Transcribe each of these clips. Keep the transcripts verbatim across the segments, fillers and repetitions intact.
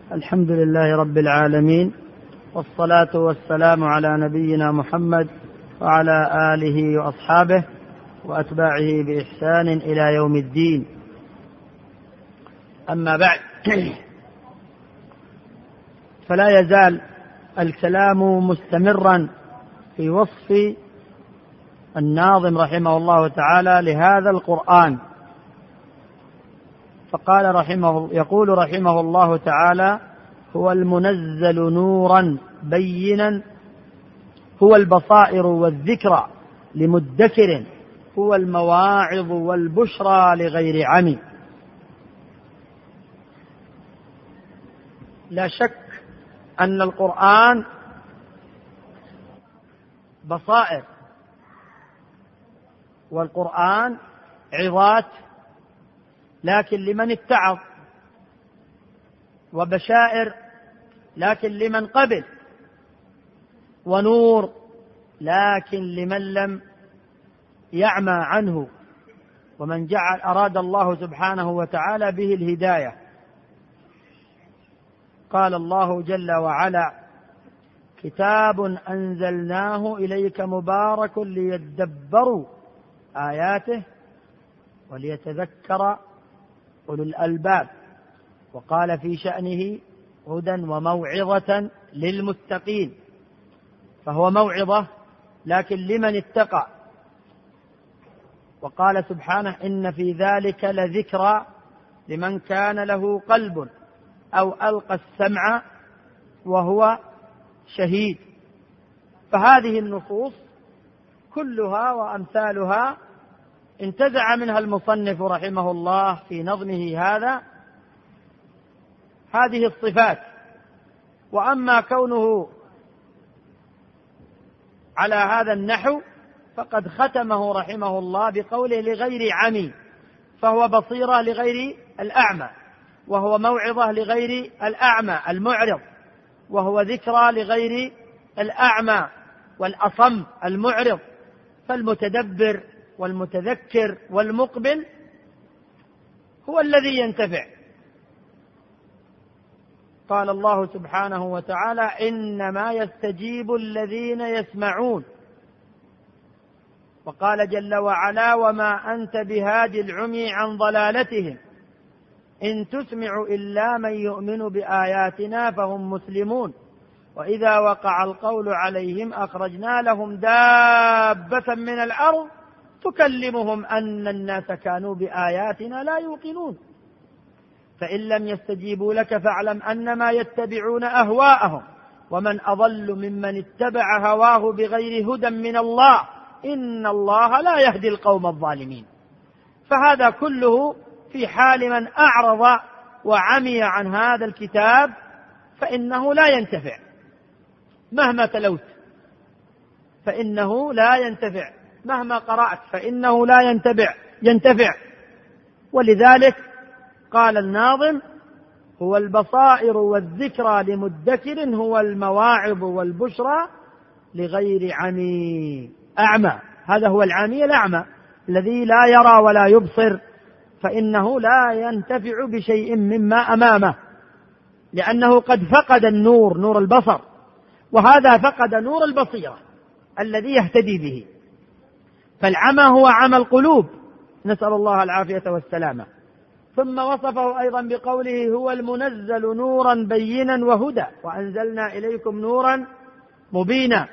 الحمد لله رب العالمين، والصلاة والسلام على نبينا محمد وعلى آله وأصحابه وأتباعه بإحسان إلى يوم الدين. أما بعد، فلا يزال الكلام مستمرا في وصف الناظم رحمه الله تعالى لهذا القرآن. فقال رحمه يقول رحمه الله تعالى: هو المنزل نورا بينا، هو البصائر والذكرى لمدكر، هو المواعظ والبشرى لغير عمي. لا شك أن القرآن بصائر، والقرآن عظات لكن لمن اتعظ، وبشائر لكن لمن قبل، ونور لكن لمن لم يعمى عنه، ومن جعل أراد الله سبحانه وتعالى به الهداية. قال الله جل وعلا: كتاب أنزلناه إليك مبارك ليدبروا آياته وليتذكر أولو الألباب. وقال في شأنه: هدى وموعظة للمتقين، فهو موعظة لكن لمن اتقى. وقال سبحانه: إن في ذلك لذكرى لمن كان له قلب أو ألقى السمع وهو شهيد. فهذه النصوص كلها وأمثالها انتزع منها المصنف رحمه الله في نظمه هذا هذه الصفات. وأما كونه على هذا النحو فقد ختمه رحمه الله بقوله: لغير عمي، فهو بصيرة لغير الأعمى، وهو موعظة لغير الأعمى المعرض، وهو ذكرى لغير الأعمى والأصم المعرض. فالمتدبر والمتذكر والمقبل هو الذي ينتفع. قال الله سبحانه وتعالى: إنما يستجيب الذين يسمعون. وقال جل وعلا: وما أنت بهادي العمي عن ضلالتهم إن تسمع إلا من يؤمن بآياتنا فهم مسلمون. وإذا وقع القول عليهم أخرجنا لهم دابة من الأرض تكلمهم أن الناس كانوا بآياتنا لا يوقنون. فإن لم يستجيبوا لك فاعلم أنما يتبعون أهواءهم ومن أضل ممن اتبع هواه بغير هدى من الله إن الله لا يهدي القوم الظالمين. فهذا كله في حال من أعرض وعمي عن هذا الكتاب، فإنه لا ينتفع مهما تلوت، فإنه لا ينتفع مهما قرأت، فإنه لا ينتفع ينتفع ولذلك قال الناظم: هو البصائر والذكرى لمدكر، هو المواعظ والبشرى لغير عمي. أعمى، هذا هو العمي الأعمى الذي لا يرى ولا يبصر، فإنه لا ينتفع بشيء مما أمامه، لأنه قد فقد النور، نور البصر، وهذا فقد نور البصيرة الذي يهتدي به. فالعمى هو عمى القلوب، نسأل الله العافية والسلامة. ثم وصفه أيضا بقوله: هو المنزل نورا بينا وهدى وأنزلنا إليكم نورا مبينا.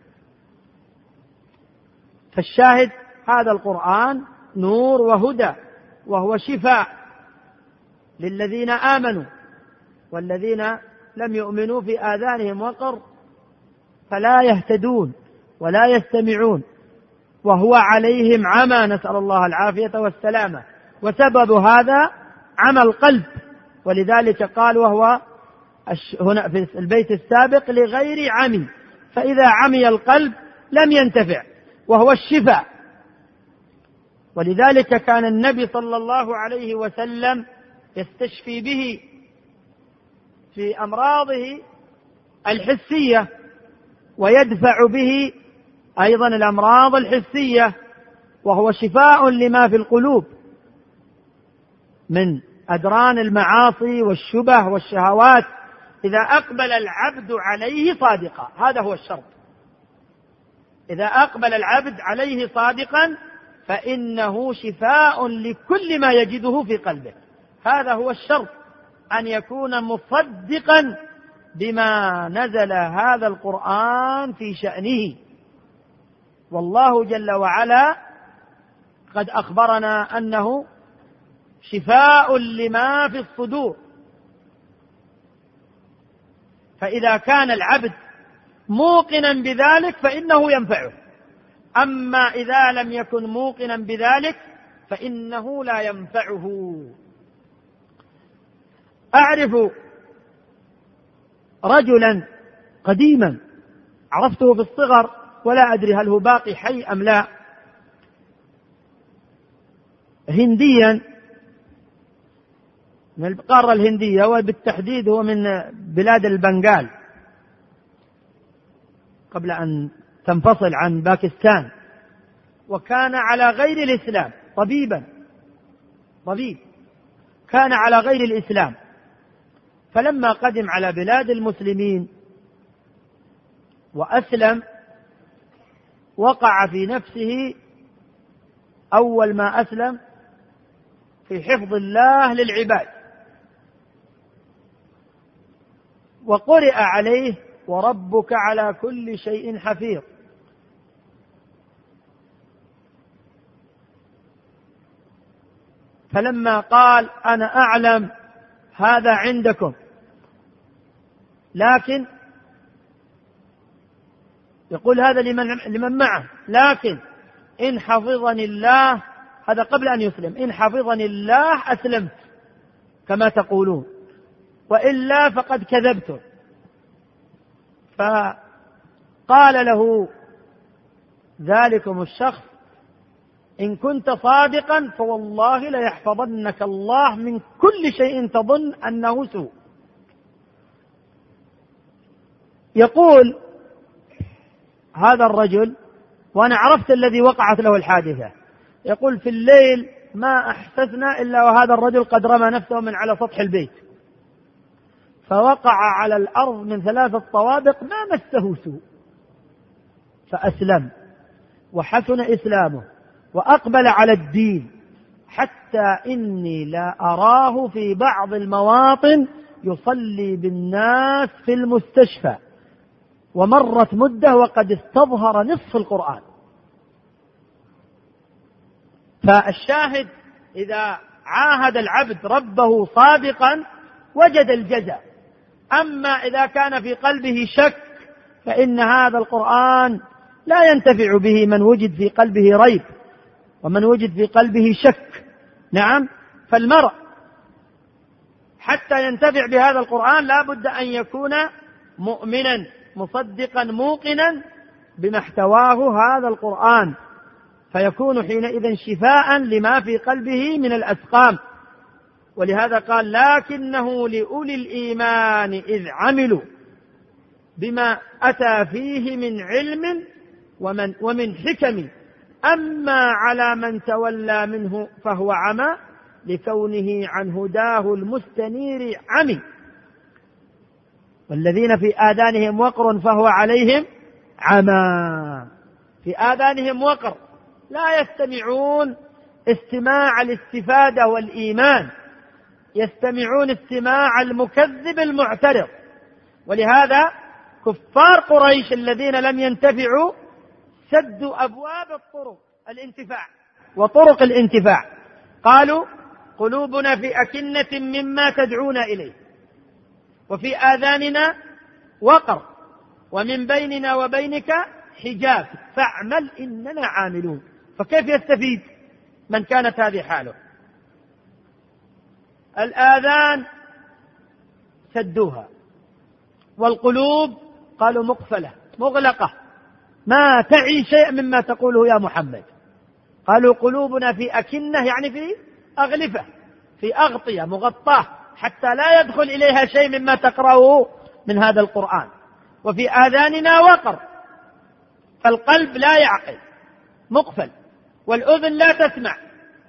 فالشاهد هذا القرآن نور وهدى، وهو شفاء للذين آمنوا، والذين لم يؤمنوا في آذانهم وقر فلا يهتدون ولا يستمعون، وهو عليهم عمى، نسأل الله العافية والسلامة. وسبب هذا عمى القلب، ولذلك قال وهو هنا في البيت السابق: لغير عمي. فإذا عمي القلب لم ينتفع، وهو الشفاء. ولذلك كان النبي صلى الله عليه وسلم يستشفي به في أمراضه الحسية، ويدفع به أيضا الأمراض الحسية، وهو شفاء لما في القلوب من أدران المعاصي والشبه والشهوات إذا أقبل العبد عليه صادقا، هذا هو الشرط. إذا أقبل العبد عليه صادقا فإنه شفاء لكل ما يجده في قلبه. هذا هو الشرط، أن يكون مصدقا بما نزل هذا القرآن في شأنه. والله جل وعلا قد أخبرنا أنه شفاء لما في الصدور. فإذا كان العبد موقنا بذلك فإنه ينفعه، أما إذا لم يكن موقنا بذلك فإنه لا ينفعه. أعرف رجلا قديما عرفته في الصغر ولا أدري هل هو باقي حي أم لا، هنديا من القارة الهندية، وبالتحديد هو من بلاد البنغال قبل أن تنفصل عن باكستان، وكان على غير الإسلام، طبيبا طبيب كان على غير الإسلام. فلما قدم على بلاد المسلمين وأسلم وقع في نفسه أول ما أسلم في حفظ الله للعباد، وقرئ عليه وربك على كل شيء حفيظ. فلما قال أنا أعلم هذا عندكم، لكن يقول هذا لمن, لمن معه، لكن إن حفظني الله، هذا قبل أن يسلم، إن حفظني الله أسلمت كما تقولون، وإلا فقد كذبتم. فقال له ذلكم الشخص إن كنت صادقا فوالله ليحفظنك الله من كل شيء تظن أنه سوء. يقول هذا الرجل، وأنا عرفت الذي وقعت له الحادثة، يقول في الليل ما أحسسنا إلا وهذا الرجل قد رمى نفسه من على سطح البيت، فوقع على الأرض من ثلاثة طوابق ما مسه سوء، فأسلم وحسن إسلامه وأقبل على الدين، حتى إني لا أراه في بعض المواطن يصلي بالناس في المستشفى، ومرت مدة وقد استظهر نصف القرآن. فالشاهد إذا عاهد العبد ربه صادقا وجد الجزاء. أما إذا كان في قلبه شك فإن هذا القرآن لا ينتفع به من وجد في قلبه ريب ومن وجد في قلبه شك. نعم، فالمرء حتى ينتفع بهذا القرآن لا بد أن يكون مؤمنا مصدقا موقنا بما احتواه هذا القرآن، فيكون حينئذ شفاء لما في قلبه من الأسقام. ولهذا قال لكنه لأولي الإيمان إذ عملوا بما أتى فيه من علم ومن, ومن حكم، أما على من تولى منه فهو عمى لكونه عن هداه المستنير عمي، والذين في آذانهم وقر فهو عليهم عمى. في آذانهم وقر، لا يستمعون استماع الاستفادة والإيمان، يستمعون استماع المكذب المعترض. ولهذا كفار قريش الذين لم ينتفعوا سدوا أبواب الطرق الانتفاع وطرق الانتفاع، قالوا قلوبنا في أكنة مما تدعونا إليه وفي آذاننا وقر ومن بيننا وبينك حجاب فاعمل إننا عاملون. فكيف يستفيد من كانت هذه حاله؟ الآذان سدوها، والقلوب قالوا مقفلة مغلقة ما تعي شيء مما تقوله يا محمد. قالوا قلوبنا في أكنة يعني في أغلفة، في أغطية مغطاة حتى لا يدخل إليها شيء مما تقرأه من هذا القرآن، وفي آذاننا وقر، فالقلب لا يعقل مقفل، والأذن لا تسمع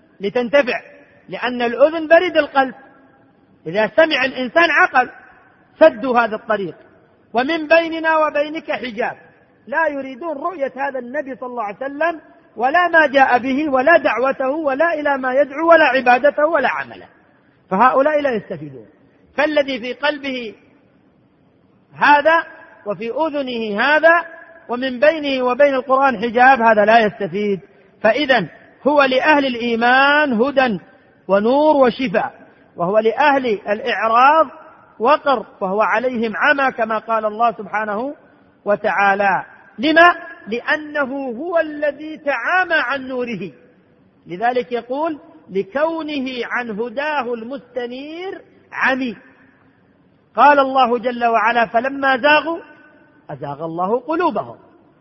لتنتفع، لأن الأذن بريد القلب، إذا سمع الإنسان عقل، سدوا هذا الطريق، ومن بيننا وبينك حجاب، لا يريدون رؤية هذا النبي صلى الله عليه وسلم ولا ما جاء به ولا دعوته ولا إلى ما يدعو ولا عبادته ولا عمله، فهؤلاء لا يستفيدون. فالذي في قلبه هذا وفي أذنه هذا ومن بينه وبين القرآن حجاب، هذا لا يستفيد. فإذا هو لأهل الإيمان هدى ونور وشفاء، وهو لأهل الإعراض وقر، وهو عليهم عمى كما قال الله سبحانه وتعالى. لما؟ لأنه هو الذي تعامى عن نوره، لذلك يقول لكونه عن هداه المستنير عمي. قال الله جل وعلا فلما زاغوا أزاغ الله قلوبهم.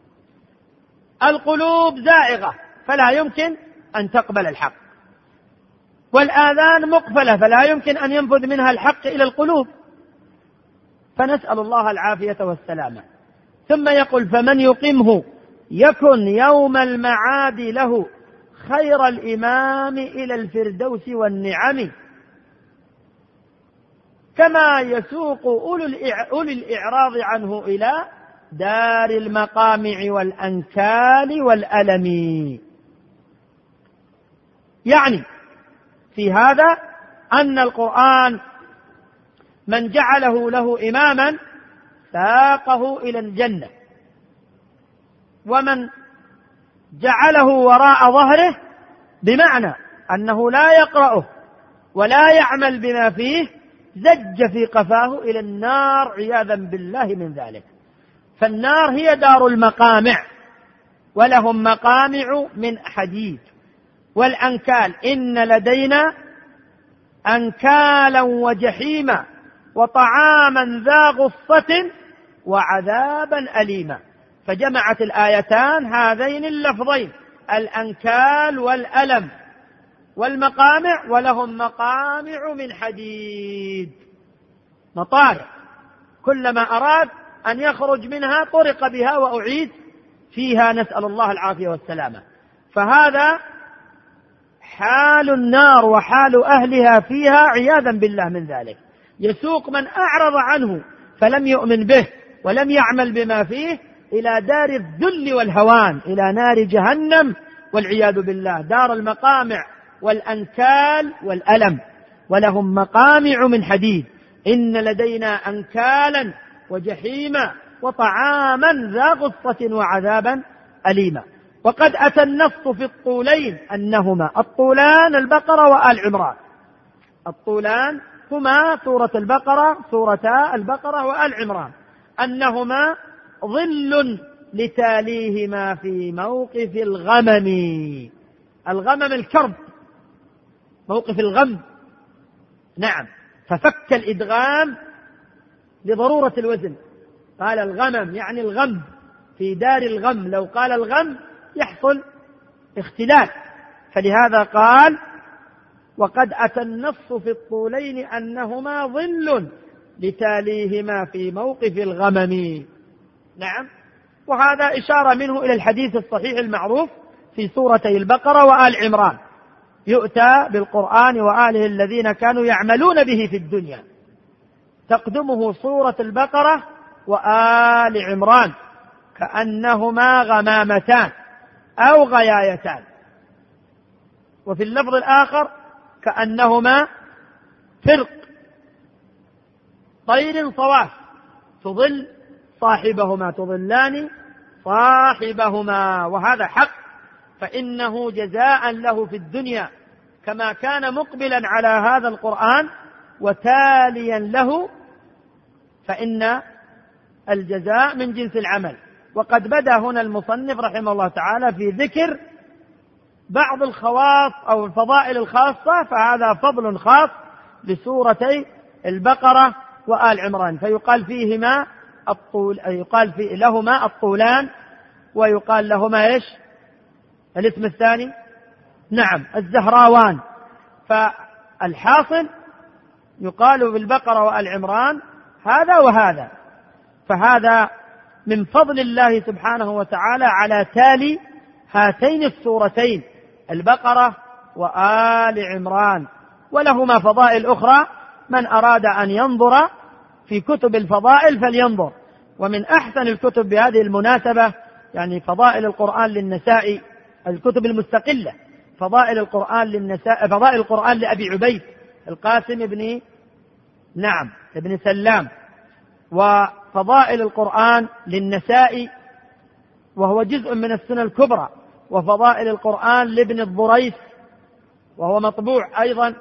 القلوب زائغة فلا يمكن أن تقبل الحق، والآذان مقفلة فلا يمكن أن ينفذ منها الحق إلى القلوب، فنسأل الله العافية والسلامة. ثم يقول فمن يقمه يكن يوم المعاد له خير الإمام إلى الفردوس والنعم، كما يسوق أولي الإعراض عنه إلى دار المقامع والأنكال والألم. يعني في هذا أن القرآن من جعله له إماما ساقه إلى الجنة، ومن جعله وراء ظهره بمعنى أنه لا يقرأه ولا يعمل بما فيه زج في قفاه إلى النار عياذا بالله من ذلك. فالنار هي دار المقامع، ولهم مقامع من حديد. والأنكال إن لدينا أنكالا وجحيما وطعاما ذا غصة وعذابا أليما، فجمعت الآيتان هذين اللفظين الأنكال والألم والمقامع، ولهم مقامع من حديد، مطارق كلما أراد أن يخرج منها طرق بها وأعيد فيها، نسأل الله العافية والسلامة. فهذا حال النار وحال أهلها فيها عياذا بالله من ذلك. يسوق من أعرض عنه فلم يؤمن به ولم يعمل بما فيه إلى دار الذل والهوان، إلى نار جهنم والعياذ بالله، دار المقامع والأنكال والألم. ولهم مقامع من حديد إن لدينا أنكالا وجحيما وطعاما ذا غصة وعذابا أليما. وقد أتى النص في الطولين أنهما الطولان البقرة وآل عمران. الطولان هما سورة البقرة، سورتا البقرة وآل عمران، أنهما ظل لتاليهما في موقف الغمم. الغمم الكرب، موقف الغم، نعم، ففك الإدغام لضرورة الوزن، قال الغمم يعني الغم، في دار الغم، لو قال الغم يحصل اختلاف، فلهذا قال وقد أتى النص في الطولين أنهما ظل لتاليهما في موقف الغمم. نعم، وهذا إشارة منه إلى الحديث الصحيح المعروف في سورتي البقرة وآل عمران، يؤتى بالقرآن وآله الذين كانوا يعملون به في الدنيا، تقدمه سورة البقرة وآل عمران كأنهما غمامتان أو غيايتان، وفي اللفظ الآخر كأنهما فرق طير صواف تظل صاحبهما، تظلان صاحبهما، وهذا حق، فإنه جزاء له في الدنيا كما كان مقبلا على هذا القرآن وتاليا له، فإن الجزاء من جنس العمل. وقد بدأ هنا المصنف رحمه الله تعالى في ذكر بعض الخواص أو الفضائل الخاصة، فهذا فضل خاص لسورتي البقرة وآل عمران، فيقال فيهما الطول، يقال في لهما الطولان، ويقال لهما إيش الاسم الثاني؟ نعم الزهراوان. فالحاصل يقال بالبقرة وآل عمران هذا وهذا، فهذا من فضل الله سبحانه وتعالى على تالي هاتين السورتين البقرة وآل عمران، ولهما فضائل أخرى من أراد أن ينظر في كتب الفضائل فلينظر. ومن أحسن الكتب بهذه المناسبة يعني فضائل القرآن للنسائي، الكتب المستقلة، فضائل القرآن للنساء، فضائل القرآن لأبي عبيد القاسم بن نعم ابن سلام، وفضائل القرآن للنسائي وهو جزء من السنة الكبرى، وفضائل القرآن لابن الضريس وهو مطبوع أيضا،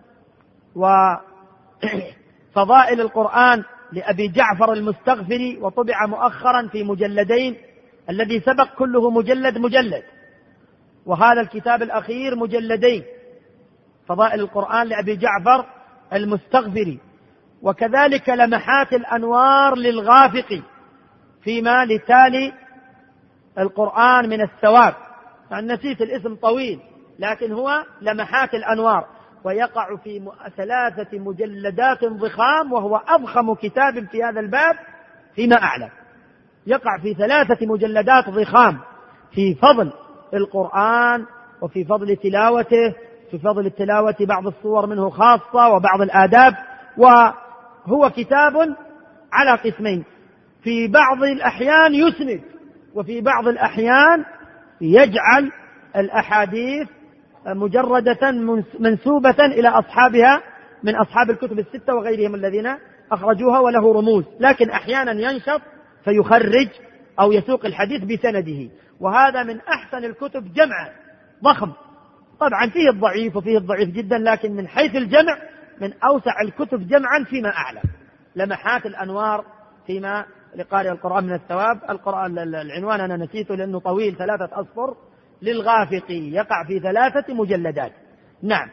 وفضائل القرآن لأبي جعفر المستغفري وطبع مؤخرا في مجلدين، الذي سبق كله مجلد مجلد، وهذا الكتاب الأخير مجلدين، فضائل القرآن لأبي جعفر المستغفري. وكذلك لمحات الأنوار للغافقي فيما لتالي القرآن من الثواب، يعني نسيت الاسم طويل لكن هو لمحات الأنوار، ويقع في ثلاثة مجلدات ضخام، وهو أضخم كتاب في هذا الباب فيما أعلم، يقع في ثلاثة مجلدات ضخام في فضل القرآن وفي فضل تلاوته، في فضل التلاوة بعض الصور منه خاصة وبعض الآداب. وهو كتاب على قسمين، في بعض الأحيان يسند، وفي بعض الأحيان يجعل الأحاديث مجردة منسوبة إلى أصحابها من أصحاب الكتب الستة وغيرهم الذين أخرجوها، وله رموز، لكن أحيانا ينشط فيخرج أو يسوق الحديث بسنده، وهذا من أحسن الكتب جمعا ضخم. طبعا فيه الضعيف وفيه الضعيف جدا، لكن من حيث الجمع من أوسع الكتب جمعا فيما أعلم. لمحات الأنوار فيما لقارئ القرآن من الثواب. القرآن العنوان أنا نسيته لأنه طويل، ثلاثة أصفر للغافقي، يقع في ثلاثة مجلدات. نعم،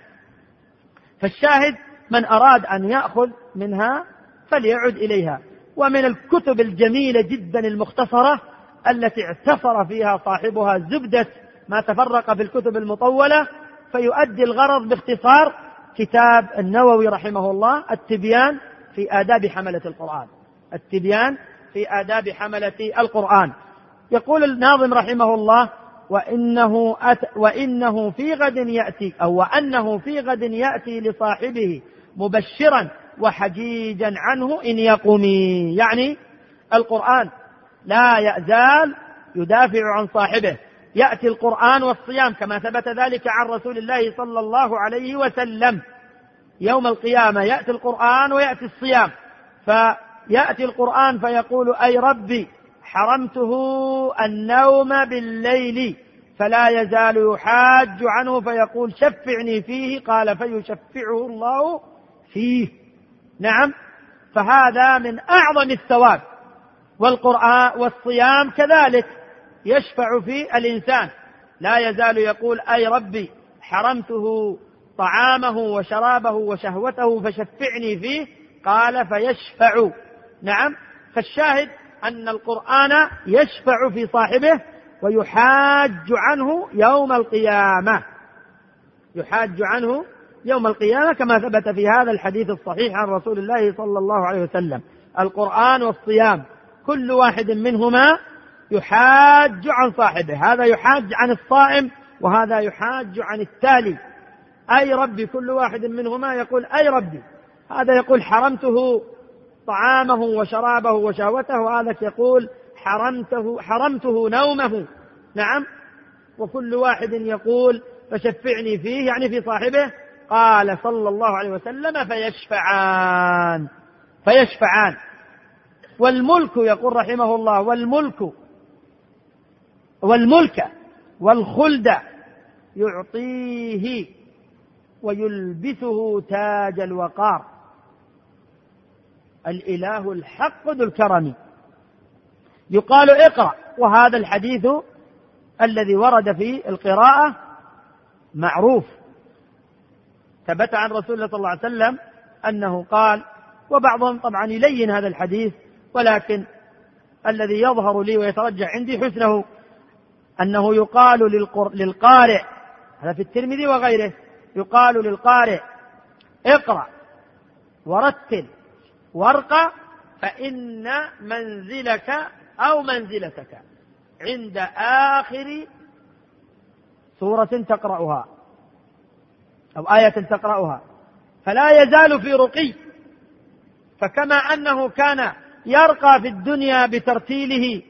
فالشاهد من أراد أن يأخذ منها فليعد إليها. ومن الكتب الجميلة جدا المختصرة التي اعتصر فيها صاحبها زبدة ما تفرق في الكتب المطولة فيؤدي الغرض باختصار، كتاب النووي رحمه الله التبيان في آداب حملة القرآن، التبيان في آداب حملة القرآن. يقول الناظم رحمه الله: وإنه, أت وإنه في غد يأتي أو وأنه في غد يأتي لصاحبه مبشرا وحجيجا عنه إن يقومي، يعني القرآن لا يزال يدافع عن صاحبه. يأتي القرآن والصيام كما ثبت ذلك عن رسول الله صلى الله عليه وسلم، يوم القيامة يأتي القرآن ويأتي الصيام، فيأتي القرآن فيقول: أي ربي حرمته النوم بالليل، فلا يزال يحاج عنه فيقول: شفعني فيه، قال: فيشفعه الله فيه. نعم، فهذا من أعظم الثواب. والقرآن والصيام كذلك يشفع في الإنسان، لا يزال يقول: أي ربي حرمته طعامه وشرابه وشهوته فشفعني فيه، قال: فيشفع. نعم، فالشاهد أن القرآن يشفع في صاحبه ويحاج عنه يوم القيامة، يحاج عنه يوم القيامة كما ثبت في هذا الحديث الصحيح عن رسول الله صلى الله عليه وسلم. القرآن والصيام كل واحد منهما يحاج عن صاحبه، هذا يحاج عن الصائم وهذا يحاج عن التالي. أي ربي، كل واحد منهما يقول: أي ربي، هذا يقول: حرمته طعامه وشرابه وشهوته، وهذا يقول: حرمته حرمته نومه. نعم، وكل واحد يقول: فشفعني فيه، يعني في صاحبه. قال صلى الله عليه وسلم: فيشفعان فيشفعان والملك، يقول رحمه الله: والملك والملك والخلد يعطيه ويلبسه تاج الوقار، الإله الحق ذو الكرم. يقال: اقرأ. وهذا الحديث الذي ورد في القراءة معروف، ثبت عن رسول الله صلى الله عليه وسلم أنه قال، وبعضهم طبعا يلين هذا الحديث، ولكن الذي يظهر لي ويترجح عندي حسنه أنه يقال للقارئ، هذا في الترمذي وغيره، يقال للقارئ: اقرأ ورتل وارقى، فإن منزلك أو منزلتك عند آخر سورة تقرأها أو آية تقرأها، فلا يزال في رقي، فكما أنه كان يرقى في الدنيا بترتيله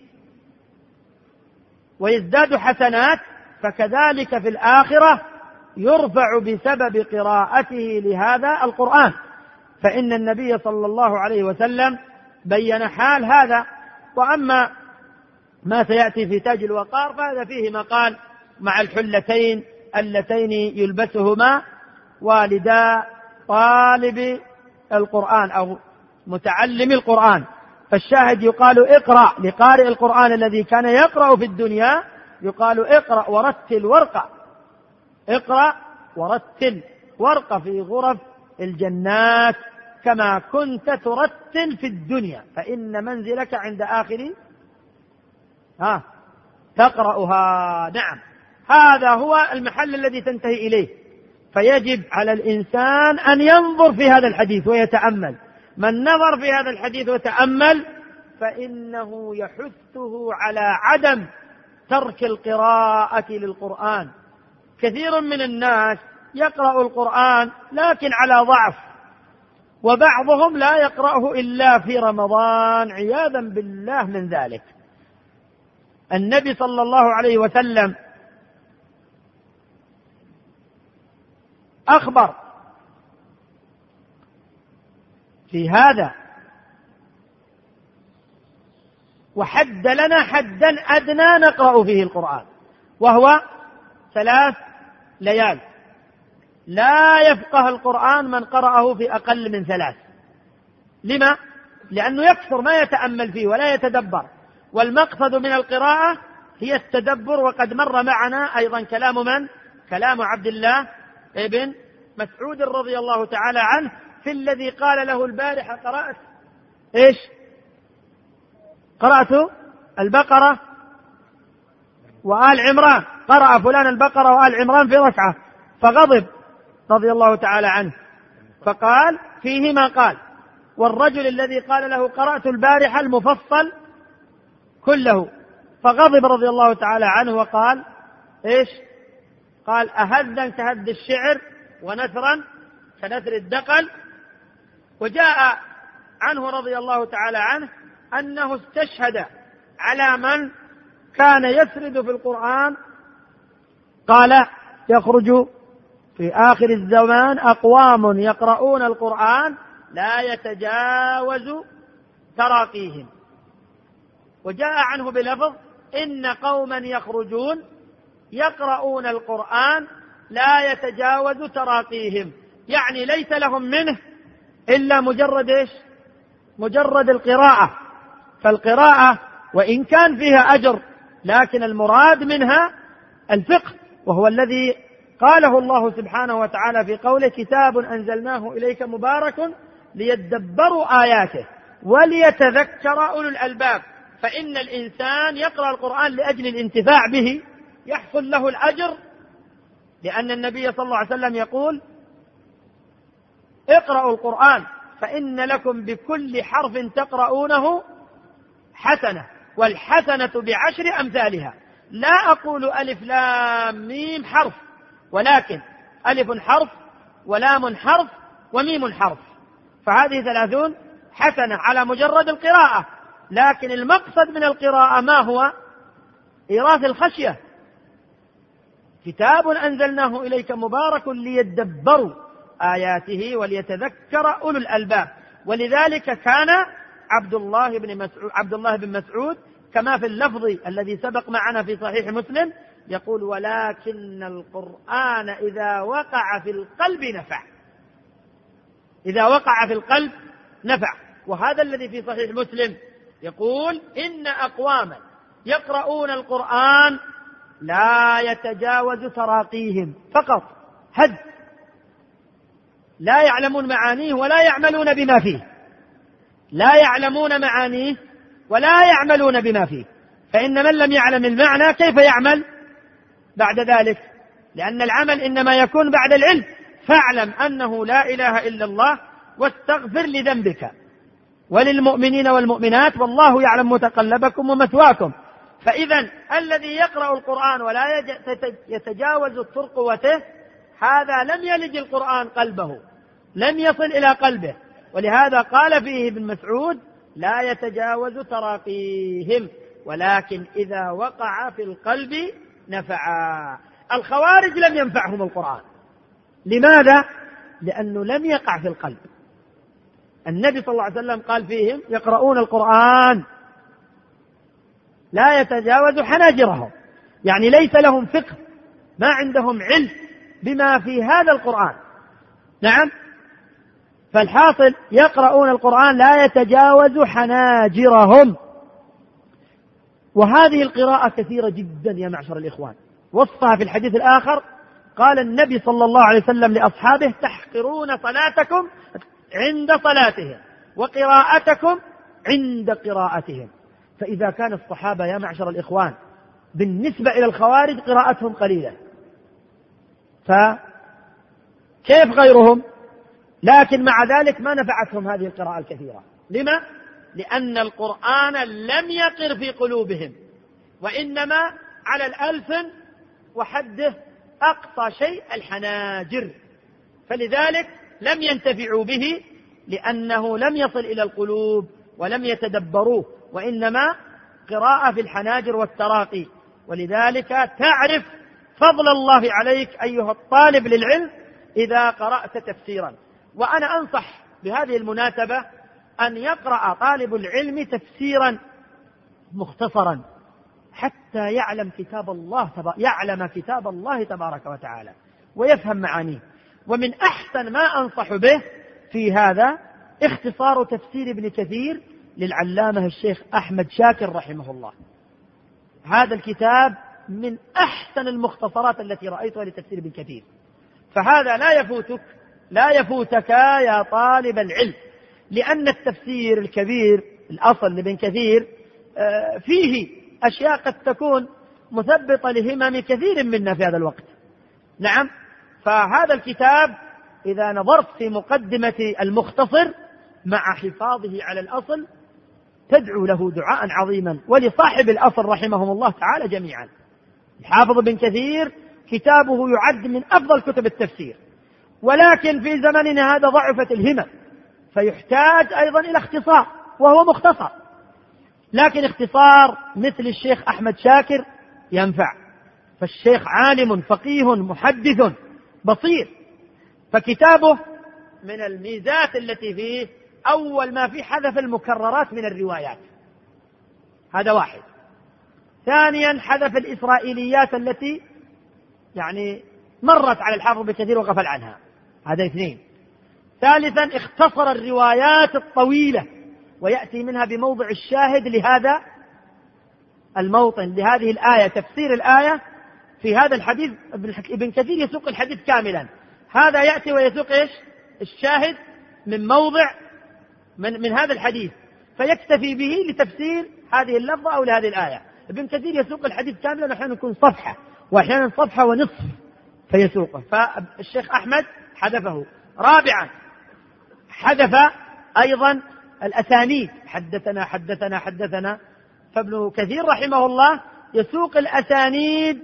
ويزداد حسنات، فكذلك في الآخرة يرفع بسبب قراءته لهذا القرآن. فإن النبي صلى الله عليه وسلم بين حال هذا. وأما ما سيأتي في تاج الوقار فهذا فيه مقال مع الحلتين اللتين يلبسهما والدا طالب القرآن أو متعلم القرآن. فالشاهد يقال اقرأ لقارئ القرآن الذي كان يقرأ في الدنيا، يقال اقرأ ورتل ورقة، اقرأ ورتل ورقة في غرف الجنات كما كنت ترتل في الدنيا، فإن منزلك عند آخر ها تقرأها. نعم، هذا هو المحل الذي تنتهي إليه. فيجب على الإنسان أن ينظر في هذا الحديث ويتأمل. من نظر في هذا الحديث وتأمل فإنه يحثه على عدم ترك القراءة للقرآن. كثير من الناس يقرأ القرآن لكن على ضعف، وبعضهم لا يقرأه إلا في رمضان عياذا بالله من ذلك. النبي صلى الله عليه وسلم أخبر في هذا وحد لنا حدا أدنى نقرأ فيه القرآن، وهو ثلاث ليال. لا يفقه القرآن من قرأه في أقل من ثلاث. لما؟ لأنه يكثر ما يتأمل فيه ولا يتدبر، والمقصد من القراءة هي التدبر. وقد مر معنا أيضا كلام من؟ كلام عبد الله ابن مسعود رضي الله تعالى عنه في الذي قال له البارحة قرأت إيش؟ قرأت البقرة وآل عمران، قرأ فلان البقرة وآل عمران في ركعة، فغضب رضي الله تعالى عنه فقال فيهما قال. والرجل الذي قال له قرأت البارحة المفصل كله، فغضب رضي الله تعالى عنه وقال إيش؟ قال أهذا كهد الشعر ونثرا كنثر الدقل. وجاء عنه رضي الله تعالى عنه أنه استشهد على من كان يسرد في القرآن، قال يخرج في آخر الزمان أقوام يقرؤون القرآن لا يتجاوز تراقيهم. وجاء عنه بلفظ إن قوما يخرجون يقرؤون القرآن لا يتجاوز تراقيهم، يعني ليس لهم منه إلا مجرد إيش؟ مجرد القراءة. فالقراءة وإن كان فيها أجر لكن المراد منها الفقه، وهو الذي قاله الله سبحانه وتعالى في قوله كتاب أنزلناه إليك مبارك ليدبروا آياته وليتذكر أولو الألباب. فإن الإنسان يقرأ القرآن لأجل الانتفاع به يحصل له الأجر، لأن النبي صلى الله عليه وسلم يقول اقرأوا القرآن فإن لكم بكل حرف تقرؤونه حسنة، والحسنة بعشر أمثالها. لا أقول ألف لام ميم حرف، ولكن ألف حرف ولام حرف وميم حرف، فهذه ثلاثون حسنة على مجرد القراءة. لكن المقصد من القراءة ما هو؟ إيراث الخشية. كتاب أنزلناه إليك مبارك ليدبروا آياته وليتذكر أولو الألباب. ولذلك كان عبد الله بن مسعود عبد الله بن مسعود كما في اللفظ الذي سبق معنا في صحيح مسلم يقول ولكن القرآن إذا وقع في القلب نفع. إذا وقع في القلب نفع. وهذا الذي في صحيح مسلم يقول إن أقواما يقرؤون القرآن لا يتجاوز تراقيهم، فقط هد، لا يعلمون معانيه ولا يعملون بما فيه، لا يعلمون معانيه ولا يعملون بما فيه. فإن من لم يعلم المعنى كيف يعمل بعد ذلك؟ لأن العمل إنما يكون بعد العلم. فاعلم أنه لا إله إلا الله واستغفر لذنبك وللمؤمنين والمؤمنات والله يعلم متقلبكم ومثواكم. فإذا الذي يقرأ القرآن ولا يتجاوز ترقوته هذا لم يلج القرآن قلبه، لم يصل إلى قلبه، ولهذا قال فيه ابن مسعود لا يتجاوز تراقيهم، ولكن إذا وقع في القلب نفعا. الخوارج لم ينفعهم القرآن. لماذا؟ لأنه لم يقع في القلب. النبي صلى الله عليه وسلم قال فيهم يقرؤون القرآن لا يتجاوز حناجرهم، يعني ليس لهم فقه، ما عندهم علم بما في هذا القرآن. نعم، فالحاصل يقرؤون القرآن لا يتجاوز حناجرهم. وهذه القراءة كثيرة جدا يا معشر الإخوان، وصفها في الحديث الآخر قال النبي صلى الله عليه وسلم لأصحابه تحقرون صلاتكم عند صلاتهم وقراءتكم عند قراءتهم. فإذا كان الصحابة يا معشر الإخوان بالنسبة إلى الخوارج قراءتهم قليلة، فكيف غيرهم؟ لكن مع ذلك ما نفعتهم هذه القراءة الكثيرة. لما؟ لأن القرآن لم يقر في قلوبهم، وإنما على الألسن وحده أقصى شيء الحناجر، فلذلك لم ينتفعوا به لأنه لم يصل إلى القلوب ولم يتدبروه، وإنما قراءة في الحناجر والتراقي. ولذلك تعرف فضل الله عليك أيها الطالب للعلم إذا قرأت تفسيرا. وأنا أنصح بهذه المناسبة أن يقرأ طالب العلم تفسيرا مختصرا حتى يعلم كتاب الله يعلم كتاب الله تبارك وتعالى ويفهم معانيه. ومن أحسن ما أنصح به في هذا اختصار تفسير ابن كثير للعلامة الشيخ أحمد شاكر رحمه الله. هذا الكتاب من أحسن المختصرات التي رأيتها لتفسير ابن كثير، فهذا لا يفوتك لا يفوتك يا طالب العلم، لأن التفسير الكبير الأصل لابن كثير فيه أشياء قد تكون مثبطة لهمم كثير منا في هذا الوقت. نعم، فهذا الكتاب إذا نظرت في مقدمة المختصر مع حفاظه على الأصل تدعو له دعاء عظيما، ولصاحب الأصل رحمهم الله تعالى جميعا. الحافظ ابن كثير كتابه يعد من أفضل كتب التفسير، ولكن في زمننا هذا ضعفت الهمم، فيحتاج أيضا إلى اختصار، وهو مختصر، لكن اختصار مثل الشيخ أحمد شاكر ينفع، فالشيخ عالم فقيه محدث بصير، فكتابه من الميزات التي فيه أول ما فيه حذف المكررات من الروايات، هذا واحد. ثانيا حذف الإسرائيليات التي يعني مرت على الحافظ بكثير وغفل عنها، هذا اثنين. ثالثا اختصر الروايات الطويلة ويأتي منها بموضع الشاهد لهذا الموطن، لهذه الآية، تفسير الآية في هذا الحديث. ابن كثير يسوق الحديث كاملا، هذا يأتي ويسوق إيش؟ الشاهد من موضع من, من هذا الحديث، فيكتفي به لتفسير هذه اللفظة أو لهذه الآية. ابن كثير يسوق الحديث كاملا، وأحيانا يكون صفحة وأحيانا صفحة ونصف فيسوقه، فالشيخ أحمد حذفه. رابعا حذف أيضا الأسانيد، حدثنا حدثنا حدثنا، فابن كثير رحمه الله يسوق الأسانيد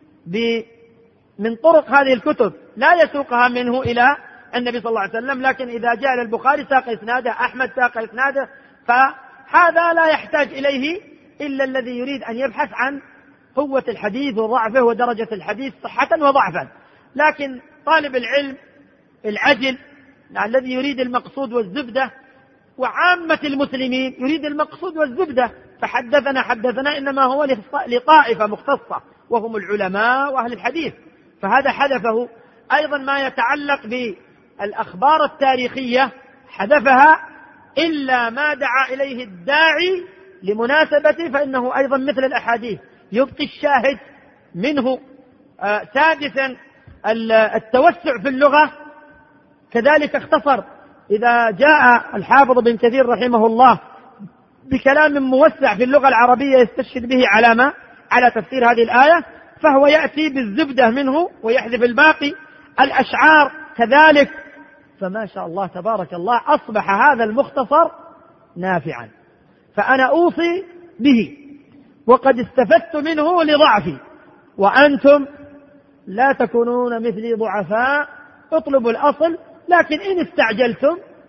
من طرق هذه الكتب، لا يسوقها منه إلى النبي صلى الله عليه وسلم، لكن إذا جاء إلى البخاري ساق إسناده، أحمد ساق إسناده، فهذا لا يحتاج إليه إلا الذي يريد أن يبحث عن قوة الحديث وضعفه ودرجة الحديث صحة وضعفا. لكن طالب العلم العجل الذي يريد المقصود والزبدة، وعامة المسلمين يريد المقصود والزبدة، فحدثنا حدثنا إنما هو لطائفة مختصة وهم العلماء وأهل الحديث، فهذا حذفه. أيضا ما يتعلق بالأخبار التاريخية حذفها إلا ما دعا إليه الداعي لمناسبته، فإنه أيضا مثل الأحاديث يبقي الشاهد منه. آه سادسا التوسع في اللغة، كذلك اختصر. إذا جاء الحافظ بن كثير رحمه الله بكلام موسع في اللغة العربية يستشهد به على ما على تفسير هذه الآية، فهو يأتي بالزبدة منه ويحذف الباقي. الأشعار كذلك، فما شاء الله تبارك الله أصبح هذا المختصر نافعا، فأنا أوصي به وقد استفدت منه لضعفي، وأنتم لا تكونون مثلي ضعفاء، اطلبوا الأصل، لكن إن استعجلتم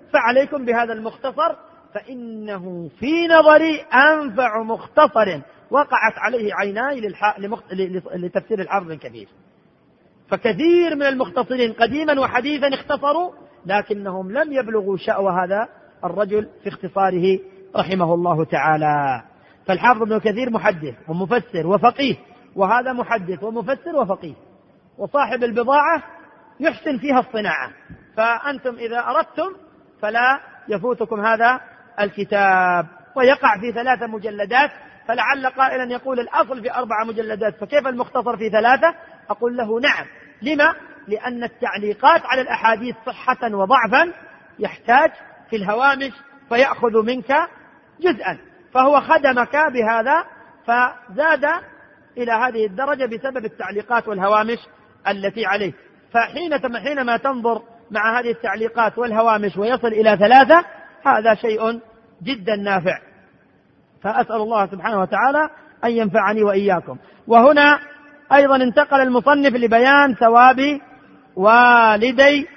فعليكم بهذا المختصر، فإنه في نظري أنفع مختصر وقعت عليه عيناي لتفسير الحافظ ابن كثير. فكثير من المختصرين قديما وحديثا اختصروا، لكنهم لم يبلغوا شأو هذا الرجل في اختصاره رحمه الله تعالى. فالحافظ ابن كثير محدث ومفسر وفقيه، وهذا محدث ومفسر وفقيه، وصاحب البضاعة يحسن فيها الصناعة. فأنتم إذا أردتم فلا يفوتكم هذا الكتاب، ويقع في ثلاثة مجلدات. فلعل قائلا يقول الأصل في أربع مجلدات، فكيف المختصر في ثلاثة؟ أقول له نعم. لما؟ لأن التعليقات على الأحاديث صحة وضعفا يحتاج في الهوامش فيأخذ منك جزءا، فهو خدمك بهذا فزاد إلى هذه الدرجة بسبب التعليقات والهوامش التي عليه. فحين حينما تنظر مع هذه التعليقات والهوامش ويصل إلى ثلاثة، هذا شيء جدا نافع. فأسأل الله سبحانه وتعالى أن ينفعني وإياكم. وهنا أيضا انتقل المصنف لبيان ثواب والدي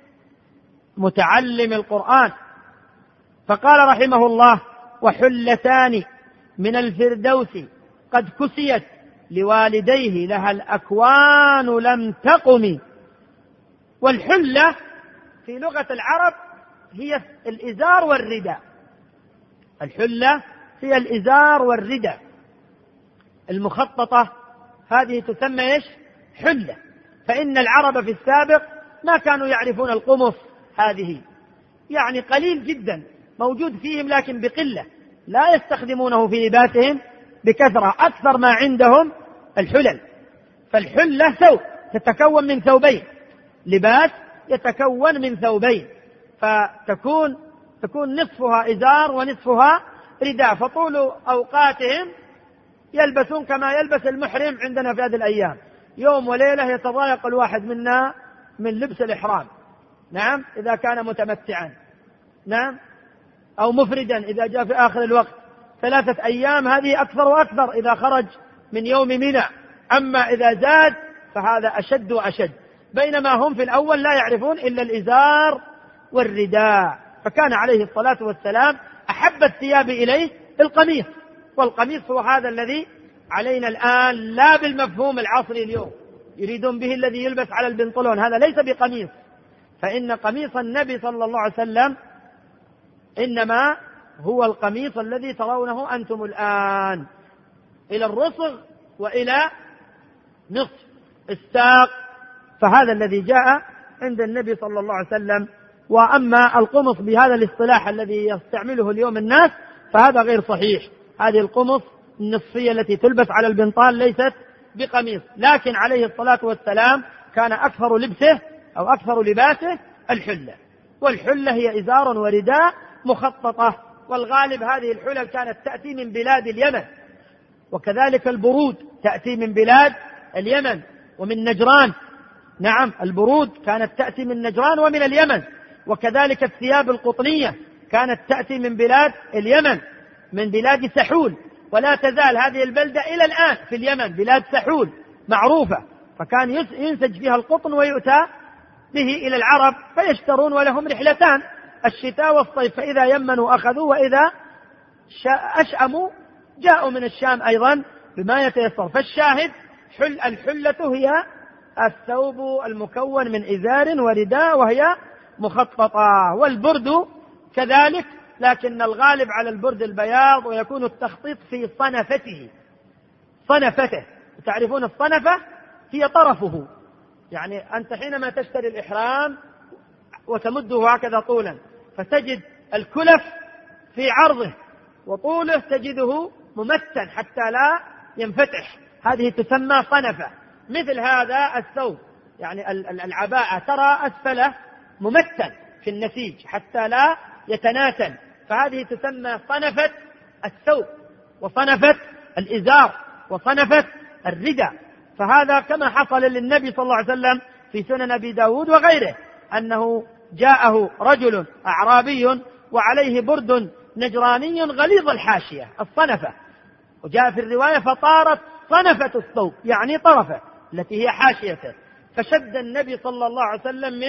متعلم القرآن، فقال رحمه الله: وحلتان من الفردوس قد كسيت لوالديه لها الأكوان لم تقم. والحلة في لغة العرب هي الإزار والرداء. الحلة هي الإزار والرداء المخططة، هذه تسمى إيش؟ حلة. فإن العرب في السابق ما كانوا يعرفون القمص، هذه يعني قليل جدا موجود فيهم، لكن بقلة، لا يستخدمونه في لباسهم بكثرة، أكثر ما عندهم الحلل. فالحلة ثوب تتكون من ثوبين، لباس يتكون من ثوبين، فتكون تكون نصفها إزار ونصفها رداء. فطول أوقاتهم يلبسون كما يلبس المحرم عندنا في هذه الأيام، يوم وليلة يتضايق الواحد منا من لبس الإحرام، نعم إذا كان متمتعا، نعم، أو مفردا إذا جاء في آخر الوقت. ثلاثة أيام هذه أكثر وأكثر إذا خرج من يوم منى، أما إذا زاد فهذا أشد وأشد. بينما هم في الأول لا يعرفون إلا الإزار والرداء. فكان عليه الصلاة والسلام أحب الثياب إليه القميص، والقميص هو هذا الذي علينا الآن لا بالمفهوم العصري اليوم، يريدون به الذي يلبس على البنطلون، هذا ليس بقميص. فإن قميص النبي صلى الله عليه وسلم إنما هو القميص الذي ترونه أنتم الآن، إلى الرسغ وإلى نصف الساق، فهذا الذي جاء عند النبي صلى الله عليه وسلم. وأما القمص بهذا الاصطلاح الذي يستعمله اليوم الناس فهذا غير صحيح. هذه القمص النصفية التي تلبس على البنطال ليست بقميص، لكن عليه الصلاة والسلام كان أكثر لبسه أو أكثر لباسه الحلة. والحلة هي إزار ورداء مخططة، والغالب هذه الحلل كانت تأتي من بلاد اليمن، وكذلك البرود تأتي من بلاد اليمن ومن نجران. نعم البرود كانت تأتي من نجران ومن اليمن، وكذلك الثياب القطنية كانت تأتي من بلاد اليمن، من بلاد سحول، ولا تزال هذه البلدة إلى الآن في اليمن بلاد سحول معروفة. فكان ينسج فيها القطن ويؤتى به إلى العرب فيشترون، ولهم رحلتان الشتاء والصيف، فإذا يمنوا أخذوا، وإذا أشأموا جاءوا من الشام أيضا بما يتيسر. فالشاهد حل الحلة هي الثوب المكون من إزار ورداء وهي مخططة. والبرد كذلك، لكن الغالب على البرد البياض، ويكون التخطيط في صنفته. صنفته تعرفون الصنفة هي طرفه، يعني أنت حينما تشتري الإحرام وتمده هكذا طولا فتجد الكلف في عرضه، وطوله تجده ممتن حتى لا ينفتح، هذه تسمى صنفة. مثل هذا الثوب، يعني العباءة ترى أسفله ممتن في النسيج حتى لا يتناسل، فهذه تسمى صنفة الثوب وصنفة الإزار وصنفة الرداء. فهذا كما حصل للنبي صلى الله عليه وسلم في سنن أبي داود وغيره، أنه جاءه رجل أعرابي وعليه برد نجراني غليظ الحاشية الصنفة، وجاء في الرواية فطارت صنفة الثوب، يعني طرفه التي هي حاشيته، فشد النبي صلى الله عليه وسلم من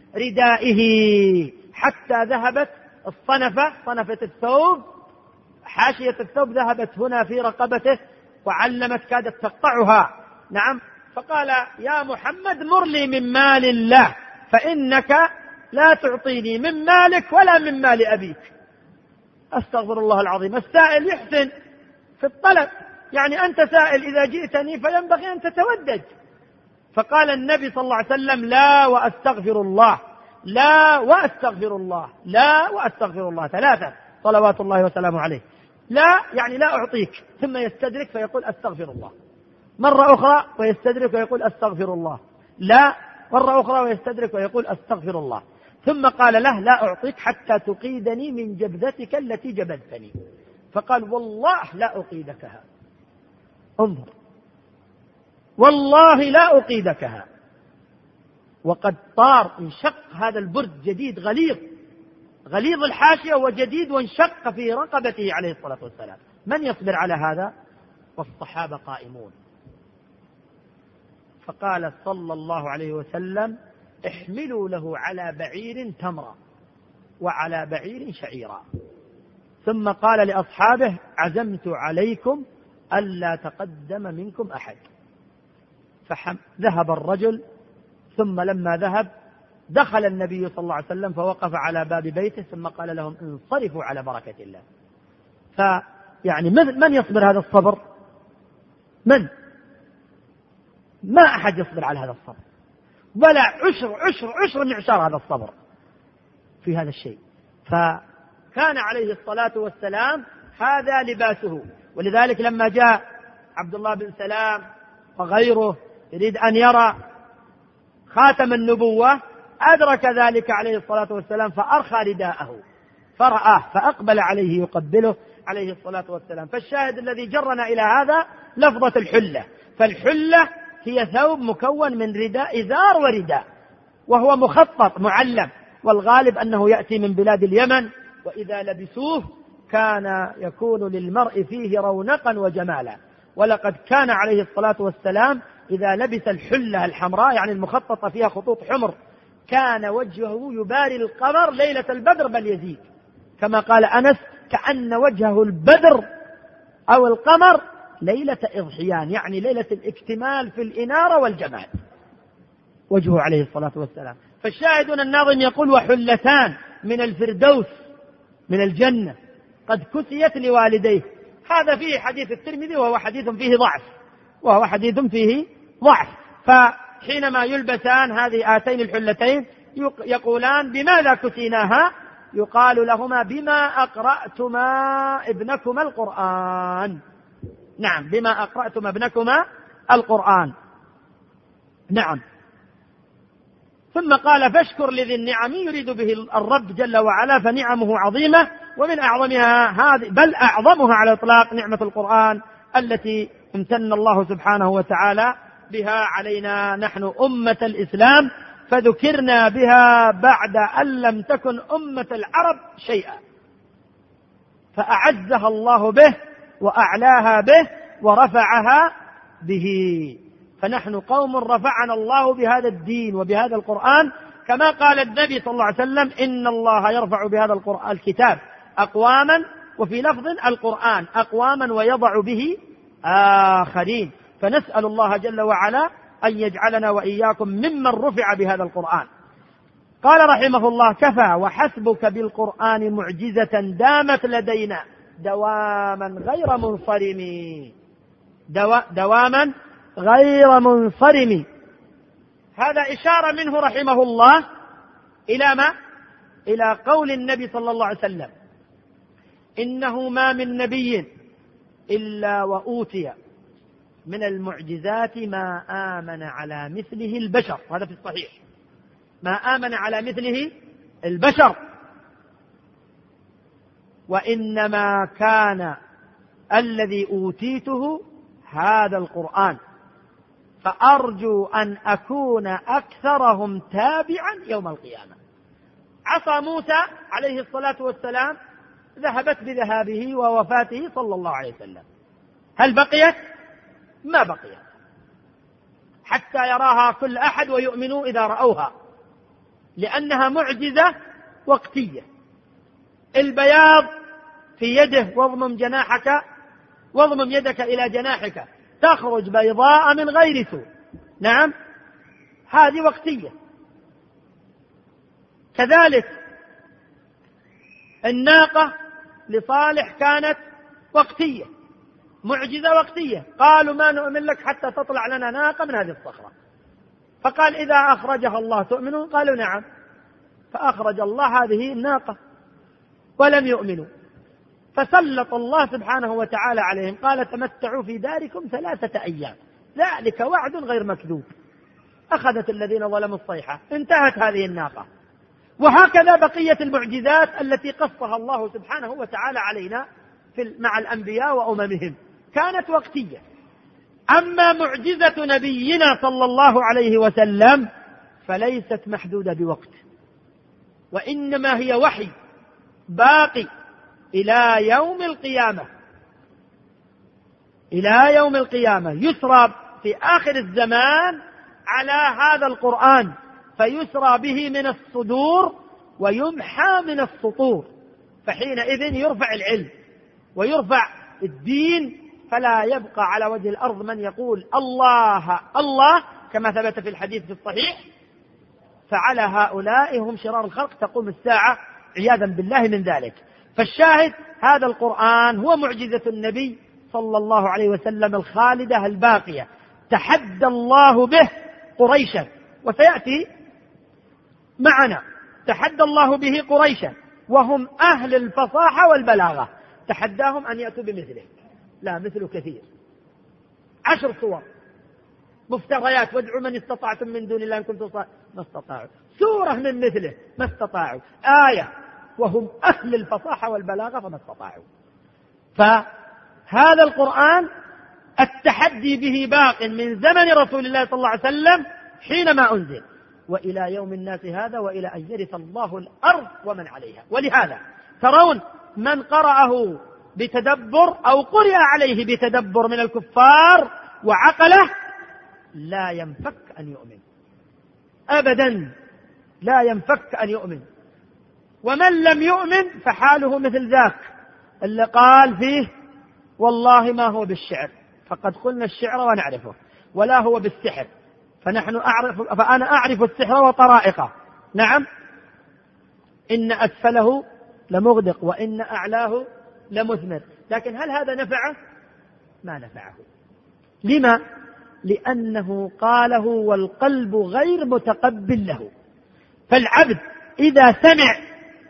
ردائه حتى ذهبت الصنفة، صنفة الثوب، حاشية الثوب ذهبت هنا في رقبته وعلمت كادت تقطعها. نعم. فقال يا محمد مر لي من مال الله، فإنك لا تعطيني من مالك ولا من مال أبيك. أستغفر الله العظيم. السائل يحسن في الطلب، يعني أنت سائل إذا جئتني فينبغي أن تتودد. فقال النبي صلى الله عليه وسلم لا وأستغفر الله، لا وأستغفر الله، لا وأستغفر الله، ثلاثة صلوات الله وسلامه عليه. لا يعني لا أعطيك، ثم يستدرك فيقول أستغفر الله مرة أخرى ويستدرك ويقول أستغفر الله، لا مرة أخرى ويستدرك ويقول أستغفر الله، ثم قال له لا أعطيك حتى تقيدني من جبذتك التي جبذتني. فقال والله لا أقيدكها، انظر، والله لا أقيدكها. وقد طار، انشق هذا البرد جديد غليظ غليظ الحاشية وجديد، وانشق في رقبته عليه الصلاة والسلام. من يصبر على هذا؟ والصحابة قائمون. فقال صلى الله عليه وسلم احملوا له على بعير تمرا وعلى بعير شعيرا. ثم قال لأصحابه عزمت عليكم ألا تقدم منكم أحد. فذهب الرجل، ثم لما ذهب دخل النبي صلى الله عليه وسلم فوقف على باب بيته، ثم قال لهم انصرفوا على بركة الله. فيعني من يصبر هذا الصبر؟ من؟ ما أحد يصبر على هذا الصبر، ولا عشر عشر عشر معشار هذا الصبر في هذا الشيء. فكان عليه الصلاة والسلام هذا لباسه. ولذلك لما جاء عبد الله بن سلام وغيره يريد أن يرى خاتم النبوة أدرك ذلك عليه الصلاة والسلام فأرخى رداءه فرآه فأقبل عليه يقبله عليه الصلاة والسلام. فالشاهد الذي جرنا إلى هذا لفظة الحلة. فالحلة هي ثوب مكون من رداء إزار ورداء، وهو مخطط معلم، والغالب أنه يأتي من بلاد اليمن، وإذا لبسوه كان يكون للمرء فيه رونقا وجمالا. ولقد كان عليه الصلاة والسلام إذا لبس الحلة الحمراء يعني المخططة فيها خطوط حمر كان وجهه يباري القمر ليلة البدر بل يزيد، كما قال أنس كأن وجهه البدر أو القمر ليلة إضحيان، يعني ليلة الاكتمال في الإنارة والجمال وجهه عليه الصلاة والسلام. فالشاهدون الناظم يقول وحلتان من الفردوس من الجنة قد كسيت لوالديه. هذا فيه حديث الترمذي وهو حديث فيه ضعف وهو حديث فيه ضعف. فحينما يلبسان هذه آتين الحلتين يقولان بماذا كسيناها؟ يقال لهما بما أقرأتما ابنكما القرآن. نعم، بما أقرأتما ابنكما القرآن. نعم. ثم قال فاشكر لذي النعم، يريد به الرب جل وعلا، فنعمه عظيمة، ومن أعظمها هذه بل أعظمها على الإطلاق نعمة القرآن التي امتن الله سبحانه وتعالى بها علينا نحن أمة الإسلام، فذكرنا بها بعد أن لم تكن أمة العرب شيئا، فأعزها الله به وأعلاها به ورفعها به. فنحن قوم رفعنا الله بهذا الدين وبهذا القرآن، كما قال النبي صلى الله عليه وسلم إن الله يرفع بهذا القرآن الكتاب أقواما، وفي لفظ القرآن أقواما ويضع به آخرين. فنسأل الله جل وعلا أن يجعلنا وإياكم ممن رفع بهذا القرآن. قال رحمه الله كفى وحسبك بالقرآن معجزة دامت لدينا دواما غير منصرم. دوا دواما غير منصرم. هذا إشارة منه رحمه الله إلى ما؟ إلى قول النبي صلى الله عليه وسلم إنه ما من نبي إلا وأوتي من المعجزات ما آمن على مثله البشر. هذا في الصحيح، ما آمن على مثله البشر، وإنما كان الذي أوتيته هذا القرآن، فأرجو أن أكون أكثرهم تابعا يوم القيامة. عصا موسى عليه الصلاة والسلام ذهبت بذهابه ووفاته صلى الله عليه وسلم، هل بقيت؟ ما بقيت حتى يراها كل أحد ويؤمنوا إذا رأوها، لأنها معجزة وقتية. البياض في يده، واضمم جناحك واضمم يدك إلى جناحك تخرج بيضاء من غير سوء. نعم، هذه وقتية. كذلك الناقة لصالح كانت وقتية، معجزة وقتية. قالوا ما نؤمن لك حتى تطلع لنا ناقة من هذه الصخرة، فقال إذا أخرجها الله تؤمنون؟ قالوا نعم، فأخرج الله هذه الناقة ولم يؤمنوا، فسلط الله سبحانه وتعالى عليهم، قال تمتعوا في داركم ثلاثة أيام ذلك وعد غير مكذوب. أخذت الذين ظلموا الصيحة، انتهت هذه الناقة. وهكذا بقية المعجزات التي قصها الله سبحانه وتعالى علينا في مع الأنبياء وأممهم كانت وقتية. أما معجزة نبينا صلى الله عليه وسلم فليست محدودة بوقت، وإنما هي وحي باقي إلى يوم القيامة. إلى يوم القيامة يسرى في آخر الزمان على هذا القرآن، فيسرى به من الصدور ويمحى من السطور، فحينئذ يرفع العلم ويرفع الدين، فلا يبقى على وجه الأرض من يقول الله الله كما ثبت في الحديث في الصحيح، فعلى هؤلاء هم شرار الخلق تقوم الساعة عياذا بالله من ذلك. فالشاهد هذا القرآن هو معجزة النبي صلى الله عليه وسلم الخالدة الباقية، تحدى الله به قريشا، وسيأتي معنا تحدى الله به قريشا وهم أهل الفصاحة والبلاغة، تحداهم أن يأتوا بمثله، لا مثله كثير، عشر صور مفتريات، وادعوا من استطعتم من دون الله إن كنتم صادقين، ما استطاعوا، سورة من مثله ما استطاعوا، آية، وهم أهل الفصاحة والبلاغة فما استطاعوا. فهذا القرآن التحدي به باق من زمن رسول الله صلى الله عليه وسلم حينما أنزل وإلى يوم الناس هذا، وإلى أن يرث الله الأرض ومن عليها. ولهذا ترون من قرأه بتدبر أو قرئ عليه بتدبر من الكفار وعقله لا ينفك أن يؤمن أبدا، لا ينفك أن يؤمن. ومن لم يؤمن فحاله مثل ذاك اللي قال فيه والله ما هو بالشعر فقد قلنا الشعر ونعرفه، ولا هو بالسحر فنحن أعرف فأنا أعرف السحر وطرائقه. نعم، إن أسفله لمغدق وإن أعلاه لمثمر، لكن هل هذا نفعه؟ ما نفعه. لما؟ لأنه قاله والقلب غير متقبل له. فالعبد إذا سمع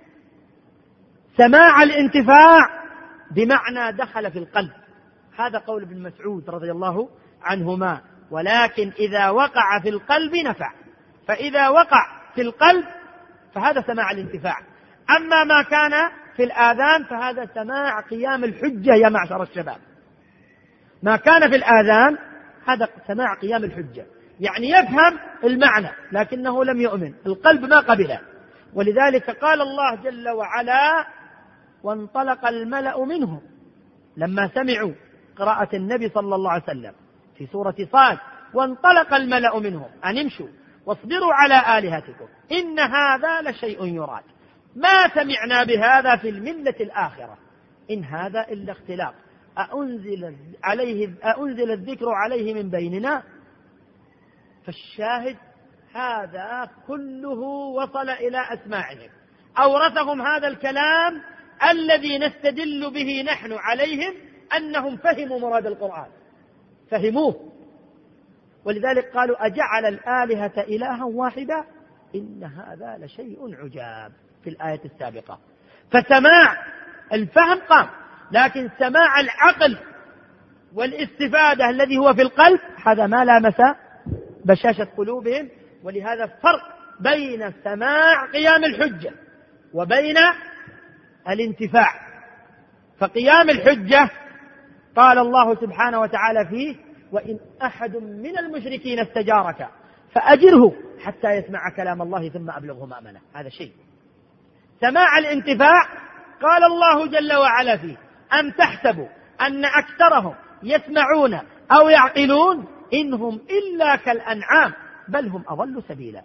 سماع الانتفاع بمعنى دخل في القلب، هذا قول ابن مسعود رضي الله عنهما، ولكن إذا وقع في القلب نفع. فإذا وقع في القلب فهذا سماع الانتفاع. أما ما كان في الآذان فهذا سماع قيام الحجة يا معشر الشباب. ما كان في الآذان هذا سماع قيام الحجة، يعني يفهم المعنى لكنه لم يؤمن، القلب ما قبله. ولذلك قال الله جل وعلا وانطلق الملأ منهم لما سمعوا قراءة النبي صلى الله عليه وسلم في سورة صاد، وانطلق الملأ منهم أن امشوا واصبروا على آلهتكم إن هذا لشيء يراد ما سمعنا بهذا في الملة الآخرة إن هذا إلا اختلاق أأنزل عليه أأنزل الذكر عليه من بيننا. فالشاهد هذا كله وصل إلى أسماعهم، أورثهم هذا الكلام الذي نستدل به نحن عليهم أنهم فهموا مراد القرآن، فهموه. ولذلك قالوا أجعل الآلهة إلها واحدا إن هذا لشيء عجاب في الآية السابقة. فسماع الفهم قام، لكن سماع العقل والاستفادة الذي هو في القلب هذا ما لامس بشاشة قلوبهم. ولهذا فرق بين سماع قيام الحجة وبين الانتفاع. فقيام الحجة قال الله سبحانه وتعالى فيه وإن أحد من المشركين استجارك فأجره حتى يسمع كلام الله ثم أبلغه مأمنه، هذا شيء. سماع الانتفاع قال الله جل وعلا فيه أم تحسبوا أن أكثرهم يسمعون أو يعقلون إنهم إلا كالأنعام بل هم أضل سبيلا.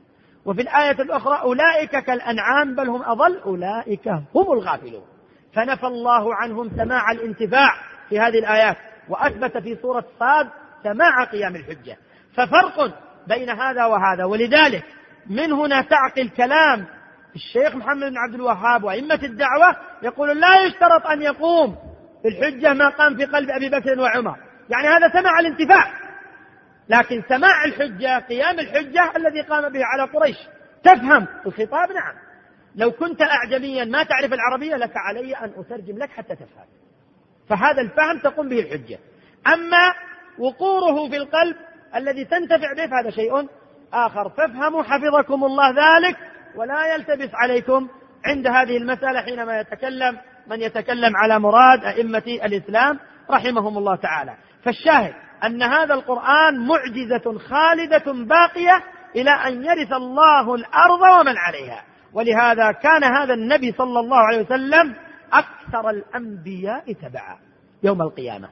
وفي الآية الأخرى أولئك كالأنعام بل هم أضل أولئك هم الغافلون. فنفى الله عنهم سماع الانتفاع في هذه الآيات، وأثبت في سورة صاد سماع قيام الحجة. ففرق بين هذا وهذا. ولذلك من هنا تعقل كلام الشيخ محمد بن عبد الوهاب وأئمة الدعوة، يقول لا يشترط أن يقوم في الحجة ما قام في قلب أبي بكر وعمر، يعني هذا سماع الانتفاع، لكن سماع الحجة قيام الحجة الذي قام به على قريش. تفهم الخطاب؟ نعم. لو كنت أعجميا ما تعرف العربية لك علي أن أترجم لك حتى تفهم، فهذا الفهم تقوم به الحجة. أما وقوره في القلب الذي تنتفع به فهذا شيء آخر. فافهموا حفظكم الله ذلك، ولا يلتبس عليكم عند هذه المسألة حينما يتكلم من يتكلم على مراد أئمة الإسلام رحمهم الله تعالى. فالشاهد أن هذا القرآن معجزة خالدة باقية إلى أن يرث الله الأرض ومن عليها. ولهذا كان هذا النبي صلى الله عليه وسلم أكثر الأنبياء تبعا يوم القيامة،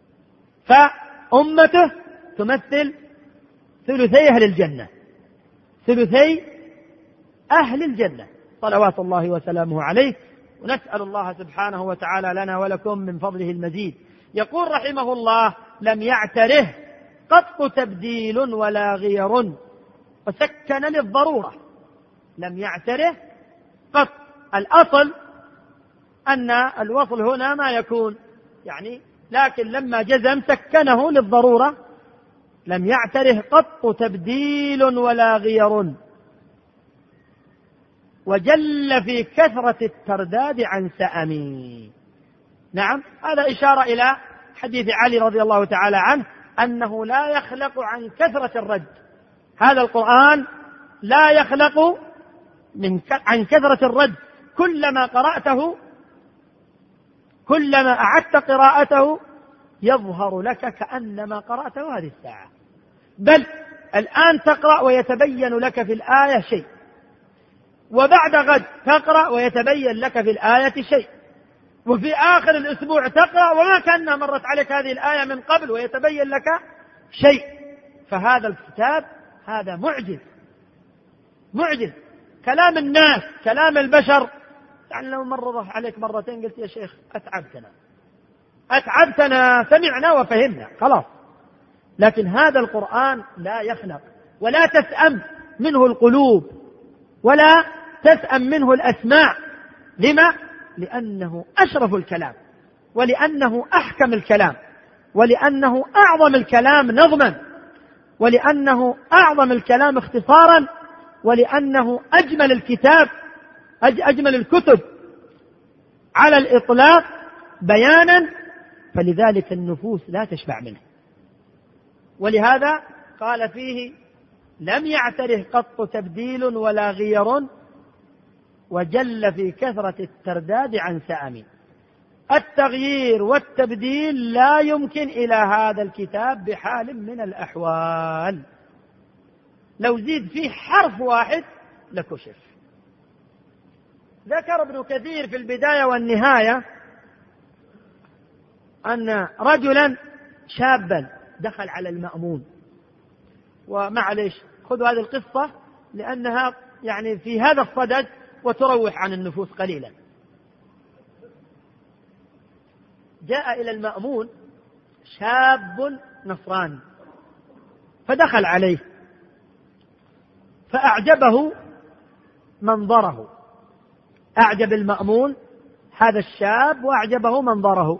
فأمته تمثل ثلثي أهل الجنة، ثلثي أهل الجنة صلوات الله وسلامه عليه. ونسأل الله سبحانه وتعالى لنا ولكم من فضله المزيد. يقول رحمه الله: لم يعتره قط تبديل ولا غير، وسكن للضرورة. لم يعتره قط، الأصل أن الوصل هنا ما يكون يعني، لكن لما جزم سكنه للضرورة. لم يعتره قط تبديل ولا غير، وجل في كثرة الترداد عن سأمي. نعم، هذا إشارة إلى حديث علي رضي الله تعالى عنه أنه لا يخلق عن كثرة الرد. هذا القرآن لا يخلق من عن كثرة الرد، كلما قرأته كلما أعدت قراءته يظهر لك كأنما قرأته هذه الساعة، بل الآن تقرأ ويتبين لك في الآية شيء، وبعد غد تقرأ ويتبين لك في الآية شيء، وفي آخر الأسبوع تقرأ وما كأنها مرت عليك هذه الآية من قبل ويتبين لك شيء. فهذا الكتاب هذا معجز معجز. كلام الناس، كلام البشر، يعني لو مرض عليك مرتين قلت يا شيخ أتعبتنا أتعبتنا سمعنا وفهمنا خلاص. لكن هذا القرآن لا يخنق، ولا تسأم منه القلوب، ولا تسأم منه الأسماع. لما؟ لأنه أشرف الكلام، ولأنه أحكم الكلام، ولأنه أعظم الكلام نظما، ولأنه أعظم الكلام اختصارا، ولأنه أجمل الكتاب أجمل الكتب على الإطلاق بيانا، فلذلك النفوس لا تشبع منه. ولهذا قال فيه: لم يعتره قط تبديل ولا غير، وجل في كثرة الترداد عن سأمي. التغيير والتبديل لا يمكن إلى هذا الكتاب بحال من الأحوال، لو زيد فيه حرف واحد لكشف. ذكر ابن كثير في البداية والنهاية أن رجلا شابا دخل على المأمون، ومعليش خذوا هذه القصة لأنها يعني في هذا الصدد وتروح عن النفوس قليلا. جاء إلى المأمون شاب نصراني فدخل عليه فأعجبه منظره، أعجب المأمون هذا الشاب وأعجبه منظره،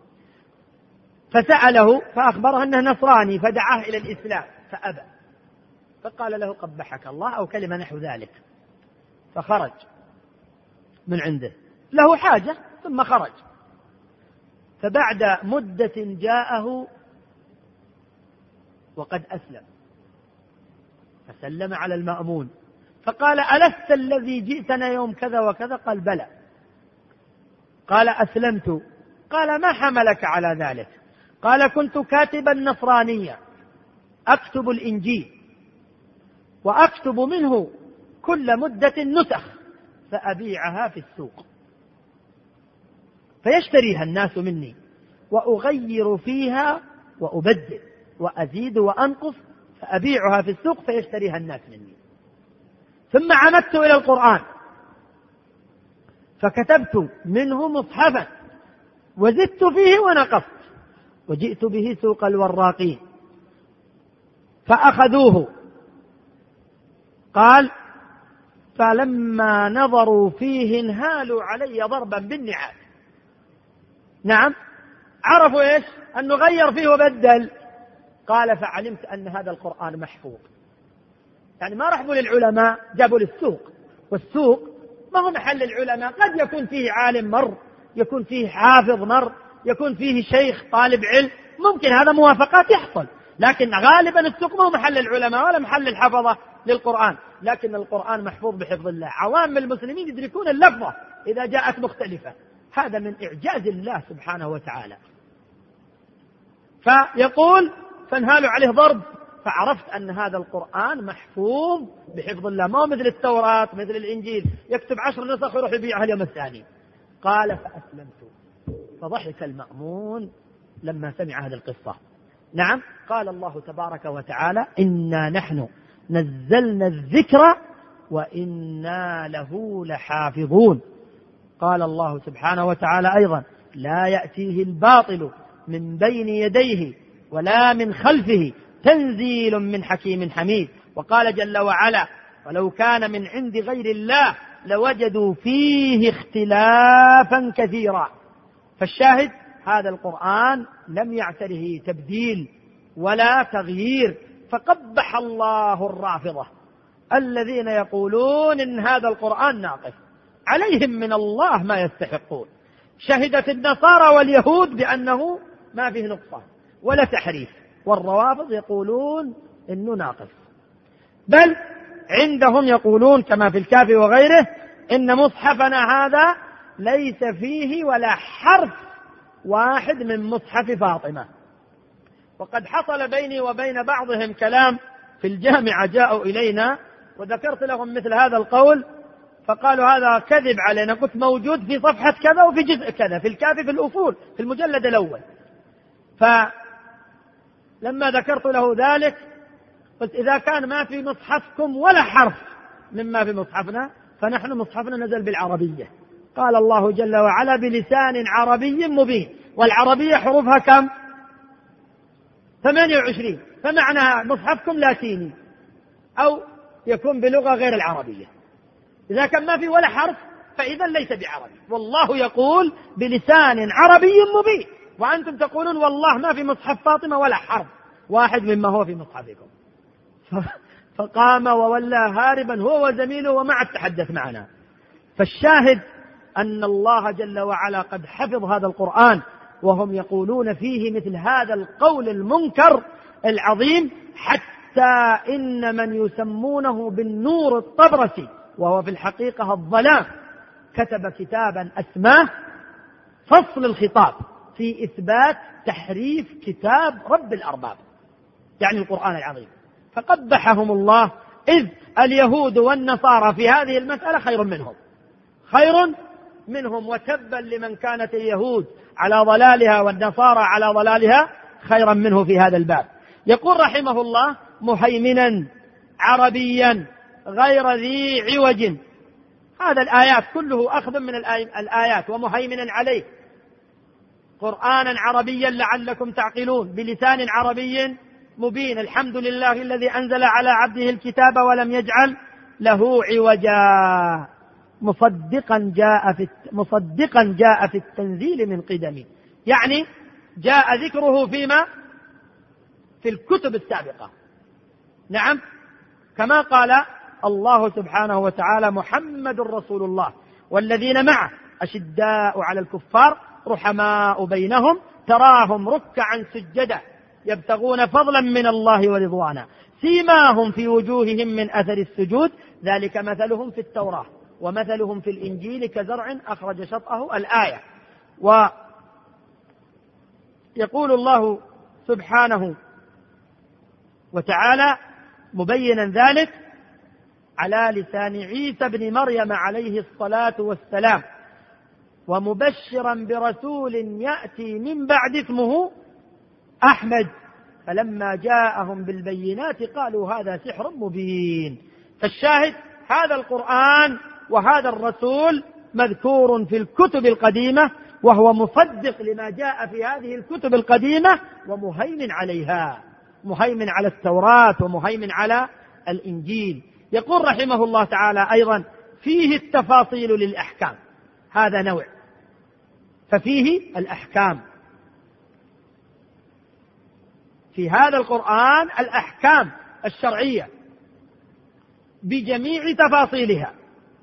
فسأله فأخبره أنه نصراني فدعاه إلى الإسلام فأبى، فقال له قبحك الله أو كلمة نحو ذلك، فخرج من عنده له حاجة ثم خرج. فبعد مدة جاءه وقد أسلم فسلم على المأمون فقال: ألست الذي جئتنا يوم كذا وكذا؟ قال: بلى. قال: أسلمت. قال: ما حملك على ذلك؟ قال: كنت كاتبا نصرانيا أكتب الإنجيل وأكتب منه كل مدة نسخ فأبيعها في السوق فيشتريها الناس مني، وأغير فيها وأبدل وأزيد وأنقص فأبيعها في السوق فيشتريها الناس مني. ثم عمدت إلى القرآن فكتبت منه مصحفا وزدت فيه ونقصت وجئت به سوق الوراقين فأخذوه. قال فلما نظروا فيه انهالوا علي ضربا بالنعال. نعم، عرفوا إيش؟ أنه غير فيه وبدل. قال فعلمت أن هذا القرآن محفوظ. يعني ما رحبوا للعلماء، جابوا للسوق، والسوق ما هو محل العلماء. قد يكون فيه عالم مر، يكون فيه حافظ مر، يكون فيه شيخ طالب علم، ممكن هذا موافقات يحصل، لكن غالبا السوق ما هو محل العلماء ولا محل الحفظة للقرآن. لكن القرآن محفوظ بحفظ الله. عوام المسلمين يدركون اللفظة إذا جاءت مختلفة. هذا من إعجاز الله سبحانه وتعالى. فيقول فانهالوا عليه ضرب فعرفت أن هذا القرآن محفوظ بحفظ الله، ما هو مثل التوراة مثل الإنجيل يكتب عشر نسخ ويروح يبيعها اليوم الثاني. قال فأسلمت. فضحك المأمون لما سمع هذه القصة. نعم، قال الله تبارك وتعالى إنا نحن نزلنا الذكر وإنا له لحافظون. قال الله سبحانه وتعالى أيضا لا يأتيه الباطل من بين يديه ولا من خلفه تنزيل من حكيم حميد. وقال جل وعلا ولو كان من عند غير الله لوجدوا فيه اختلافا كثيرا. فالشاهد هذا القرآن لم يعتره تبديل ولا تغيير. فقبح الله الرافضة الذين يقولون إن هذا القرآن ناقص، عليهم من الله ما يستحقون. شهدت النصارى واليهود بأنه ما فيه نقصان ولا تحريف، والروافض يقولون إنه ناقص. بل عندهم يقولون كما في الكافي وغيره إن مصحفنا هذا ليس فيه ولا حرف واحد من مصحف فاطمة. وقد حصل بيني وبين بعضهم كلام في الجامعة، جاءوا إلينا وذكرت لهم مثل هذا القول فقالوا هذا كذب علينا. قلت موجود في صفحة كذا وفي جزء كذا في الكافي في الأصول في المجلد الأول. فلما ذكرت له ذلك قلت إذا كان ما في مصحفكم ولا حرف مما في مصحفنا فنحن مصحفنا نزل بالعربية. قال الله جل وعلا بلسان عربي مبين، والعربية حروفها كم؟ ثمانية وعشرين. فمعنى مصحفكم لاتيني أو يكون بلغة غير العربية. إذا كان ما في ولا حرف فإذا ليس بعربي. والله يقول بلسان عربي مبين، وأنتم تقولون والله ما في مصحف فاطمة ولا حرف واحد مما هو في مصحفكم. فقام وولى هاربا هو وزميله وما عاد تحدث معنا. فالشاهد أن الله جل وعلا قد حفظ هذا القرآن، وهم يقولون فيه مثل هذا القول المنكر العظيم، حتى إن من يسمونه بالنور الطبرسي وهو في الحقيقة الظلام كتب كتابا أسماه فصل الخطاب في إثبات تحريف كتاب رب الأرباب، يعني القرآن العظيم. فقبحهم الله، إذ اليهود والنصارى في هذه المسألة خير منهم خير منهم وتبا لمن كانت اليهود على ضلالها والنصارى على ضلالها خيرا منه في هذا الباب. يقول رحمه الله مهيمنا عربيا غير ذي عوج. هذا الآيات كله أخذ من الآيات. ومهيمنا عليه قرآنا عربيا لعلكم تعقلون بلسان عربي مبين. الحمد لله الذي أنزل على عبده الكتاب ولم يجعل له عوجا مصدقا جاء في مصدقا جاء في التنزيل من قدم. يعني جاء ذكره فيما في الكتب السابقة. نعم، كما قال الله سبحانه وتعالى محمد رسول الله والذين معه أشداء على الكفار رحماء بينهم تراهم ركعا سجدا يبتغون فضلا من الله ورضوانا سيماهم في وجوههم من أثر السجود ذلك مثلهم في التوراة ومثلهم في الإنجيل كزرع أخرج شطأه الآية. ويقول الله سبحانه وتعالى مبينا ذلك على لسان عيسى بن مريم عليه الصلاة والسلام ومبشرا برسول يأتي من بعد اسمه أحمد فلما جاءهم بالبينات قالوا هذا سحر مبين. فالشاهد هذا القرآن وهذا الرسول مذكور في الكتب القديمة، وهو مصدق لما جاء في هذه الكتب القديمة ومهيمن عليها، مهيمن على التوراة ومهيمن على الإنجيل. يقول رحمه الله تعالى أيضا: فيه التفاصيل للأحكام، هذا نوع، ففيه الأحكام، في هذا القرآن الأحكام الشرعية بجميع تفاصيلها،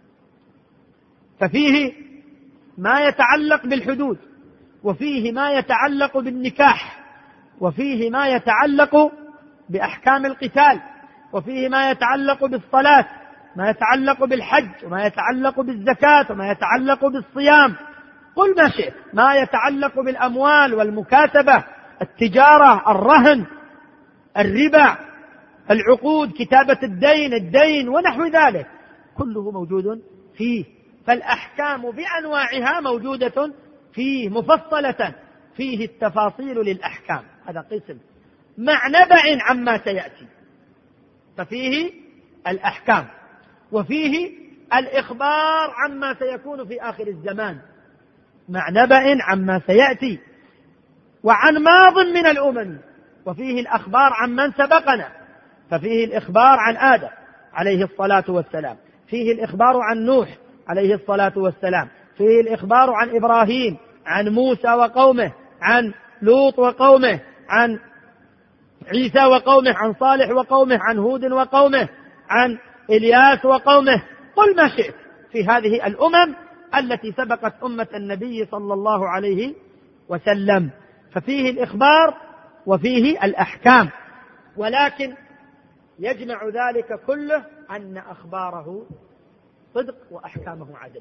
ففيه ما يتعلق بالحدود، وفيه ما يتعلق بالنكاح، وفيه ما يتعلق بأحكام القتال، وفيه ما يتعلق بالصلاة، ما يتعلق بالحج، وما يتعلق بالزكاة، وما يتعلق بالصيام، قل ما شئت، ما يتعلق بالأموال والمكاتبة، التجارة، الرهن، الربا، العقود، كتابة الدين، الدين ونحو ذلك، كله موجود فيه. فالأحكام بأنواعها موجودة فيه مفصلة، فيه التفاصيل للأحكام، هذا قسم مع نبأ عما سيأتي، ففيه الأحكام، وفيه الإخبار عما سيكون في آخر الزمان مع نبأ عما سيأتي، وعن ماض من الأمم، وفيه الأخبار عن من سبقنا، ففيه الإخبار عن آدم عليه الصلاة والسلام، فيه الإخبار عن نوح عليه الصلاة والسلام، فيه الإخبار عن إبراهيم، عن موسى وقومه، عن لوط وقومه، عن عيسى وقومه، عن صالح وقومه، عن هود وقومه، عن إلياس وقومه، قل ما شئت في هذه الأمم التي سبقت أمة النبي صلى الله عليه وسلم، ففيه الإخبار وفيه الأحكام، ولكن يجمع ذلك كله أن أخباره صدق وأحكامه عدل،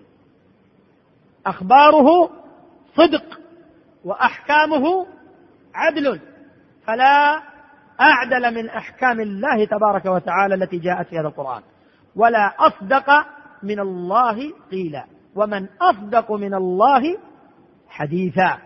أخباره صدق وأحكامه عدل، فلا أعدل من أحكام الله تبارك وتعالى التي جاءت في هذا القرآن، ولا أصدق من الله قيلا، ومن أصدق من الله حديثا.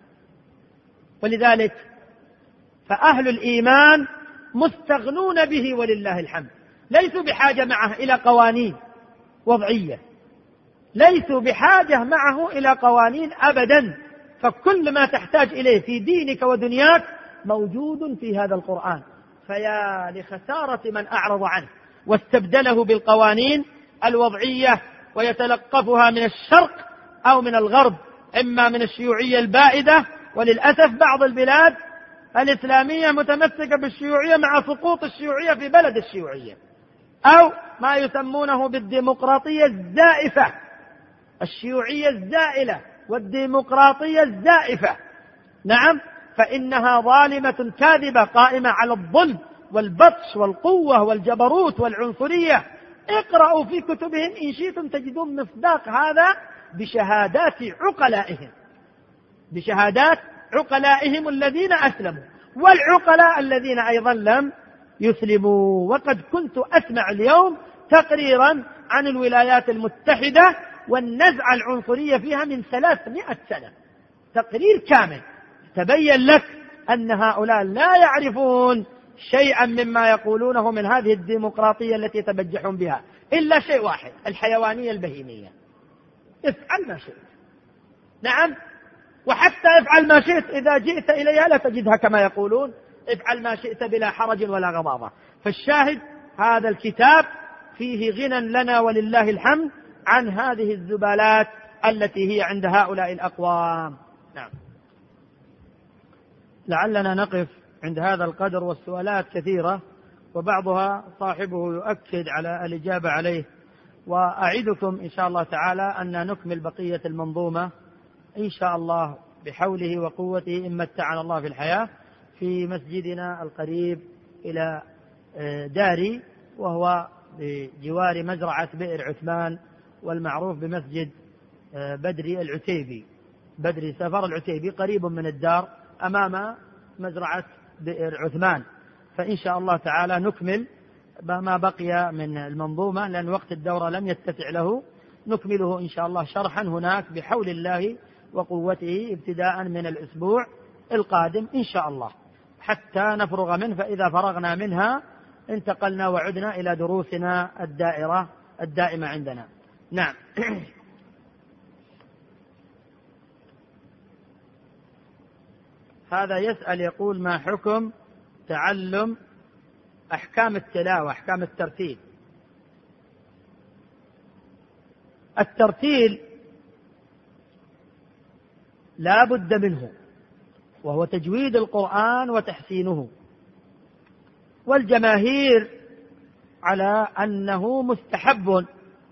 ولذلك فأهل الإيمان مستغنون به ولله الحمد، ليسوا بحاجة معه إلى قوانين وضعية، ليسوا بحاجة معه إلى قوانين أبدا، فكل ما تحتاج إليه في دينك ودنياك موجود في هذا القرآن، فيا لخسارة من أعرض عنه واستبدله بالقوانين الوضعية ويتلقفها من الشرق أو من الغرب، إما من الشيوعية البائدة، وللأسف بعض البلاد الإسلامية متمسكة بالشيوعية مع سقوط الشيوعية في بلد الشيوعية، أو ما يسمونه بالديمقراطية الزائفة، الشيوعية الزائلة والديمقراطية الزائفة، نعم، فإنها ظالمة كاذبة قائمة على الظلم والبطش والقوة والجبروت والعنصرية. اقرأوا في كتبهم إن شئتم تجدون مصداق هذا بشهادات عقلائهم، بشهادات عقلائهم الذين أسلموا، والعقلاء الذين أيضا لم يسلموا. وقد كنت أسمع اليوم تقريرا عن الولايات المتحدة والنزعة العنصرية فيها من ثلاثمائة سنة، تقرير كامل، تبين لك أن هؤلاء لا يعرفون شيئا مما يقولونه من هذه الديمقراطية التي تبجحون بها، إلا شيء واحد: الحيوانية البهيمية، افعل ما شئت، نعم، وحتى افعل ما شئت إذا جئت إليها لا تجدها كما يقولون، افعل ما شئت بلا حرج ولا غضاضة. فالشاهد هذا الكتاب فيه غنى لنا ولله الحمد عن هذه الزبالات التي هي عند هؤلاء الأقوام. نعم، لعلنا نقف عند هذا القدر، والسؤالات كثيرة وبعضها صاحبه يؤكد على الإجابة عليه، وأعدكم إن شاء الله تعالى أن نكمل بقية المنظومة إن شاء الله بحوله وقوته إن متعنا الله في الحياة في مسجدنا القريب إلى داري، وهو بجوار مزرعة بئر عثمان، والمعروف بمسجد بدري العتيبي، بدري سفر العتيبي، قريب من الدار أمام مزرعة بئر عثمان. فإن شاء الله تعالى نكمل ما بقي من المنظومة، لأن وقت الدورة لم يتسع له، نكمله إن شاء الله شرحا هناك بحول الله وقوته ابتداء من الأسبوع القادم إن شاء الله حتى نفرغ منه، فإذا فرغنا منها انتقلنا وعدنا إلى دروسنا الدائرة الدائمة عندنا. نعم. هذا يسأل يقول: ما حكم تعلم أحكام التلاوة، أحكام الترتيل؟ الترتيل لا بد منه، وهو تجويد القرآن وتحسينه، والجماهير على أنه مستحب،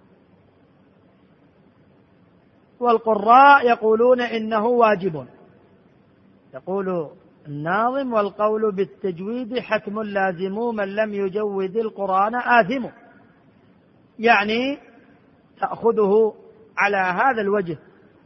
والقراء يقولون إنه واجب. يقول الناظم: والقول بالتجويد حتم لازم، من لم يجود القرآن آثم. يعني تأخذه على هذا الوجه.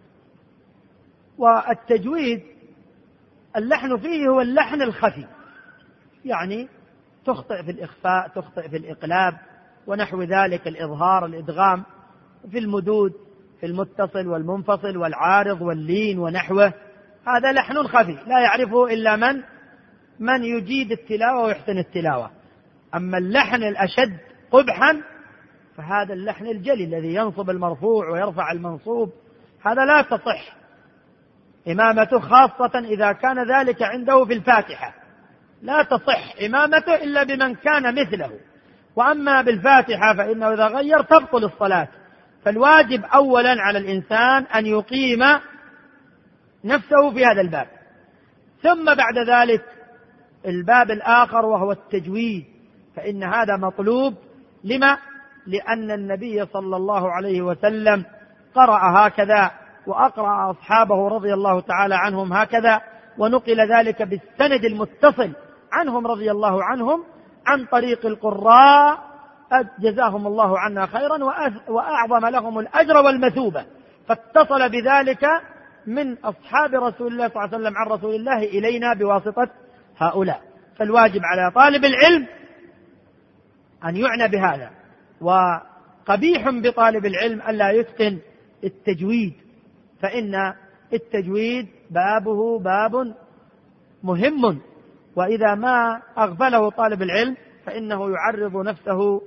والتجويد اللحن فيه هو اللحن الخفي، يعني تخطئ في الإخفاء، تخطئ في الإقلاب ونحو ذلك، الإظهار، الإدغام، في المدود، في المتصل والمنفصل والعارض واللين ونحوه، هذا لحن خفي لا يعرفه إلا من من يجيد التلاوة ويحسن التلاوة. أما اللحن الأشد قبحا فهذا اللحن الجلي الذي ينصب المرفوع ويرفع المنصوب، هذا لا تصح إمامته، خاصة إذا كان ذلك عنده في الفاتحة، لا تصح إمامته إلا بمن كان مثله. وأما بالفاتحة فإنه إذا غير تبطل الصلاة. فالواجب أولا على الإنسان أن يقيم نفسه في هذا الباب، ثم بعد ذلك الباب الآخر وهو التجويد، فإن هذا مطلوب. لما؟ لأن النبي صلى الله عليه وسلم قرأ هكذا، وأقرأ أصحابه رضي الله تعالى عنهم هكذا، ونقل ذلك بالسند المتصل عنهم رضي الله عنهم عن طريق القراء، جزاهم الله عنا خيرا وأعظم لهم الأجر والمثوبة. فاتصل بذلك من أصحاب رسول الله صلى الله عليه وسلم عن رسول الله إلينا بواسطة هؤلاء. فالواجب على طالب العلم أن يعنى بهذا، وقبيح بطالب العلم ألا يتقن التجويد، فإن التجويد بابه باب مهم، وإذا ما أغفله طالب العلم فإنه يعرض نفسه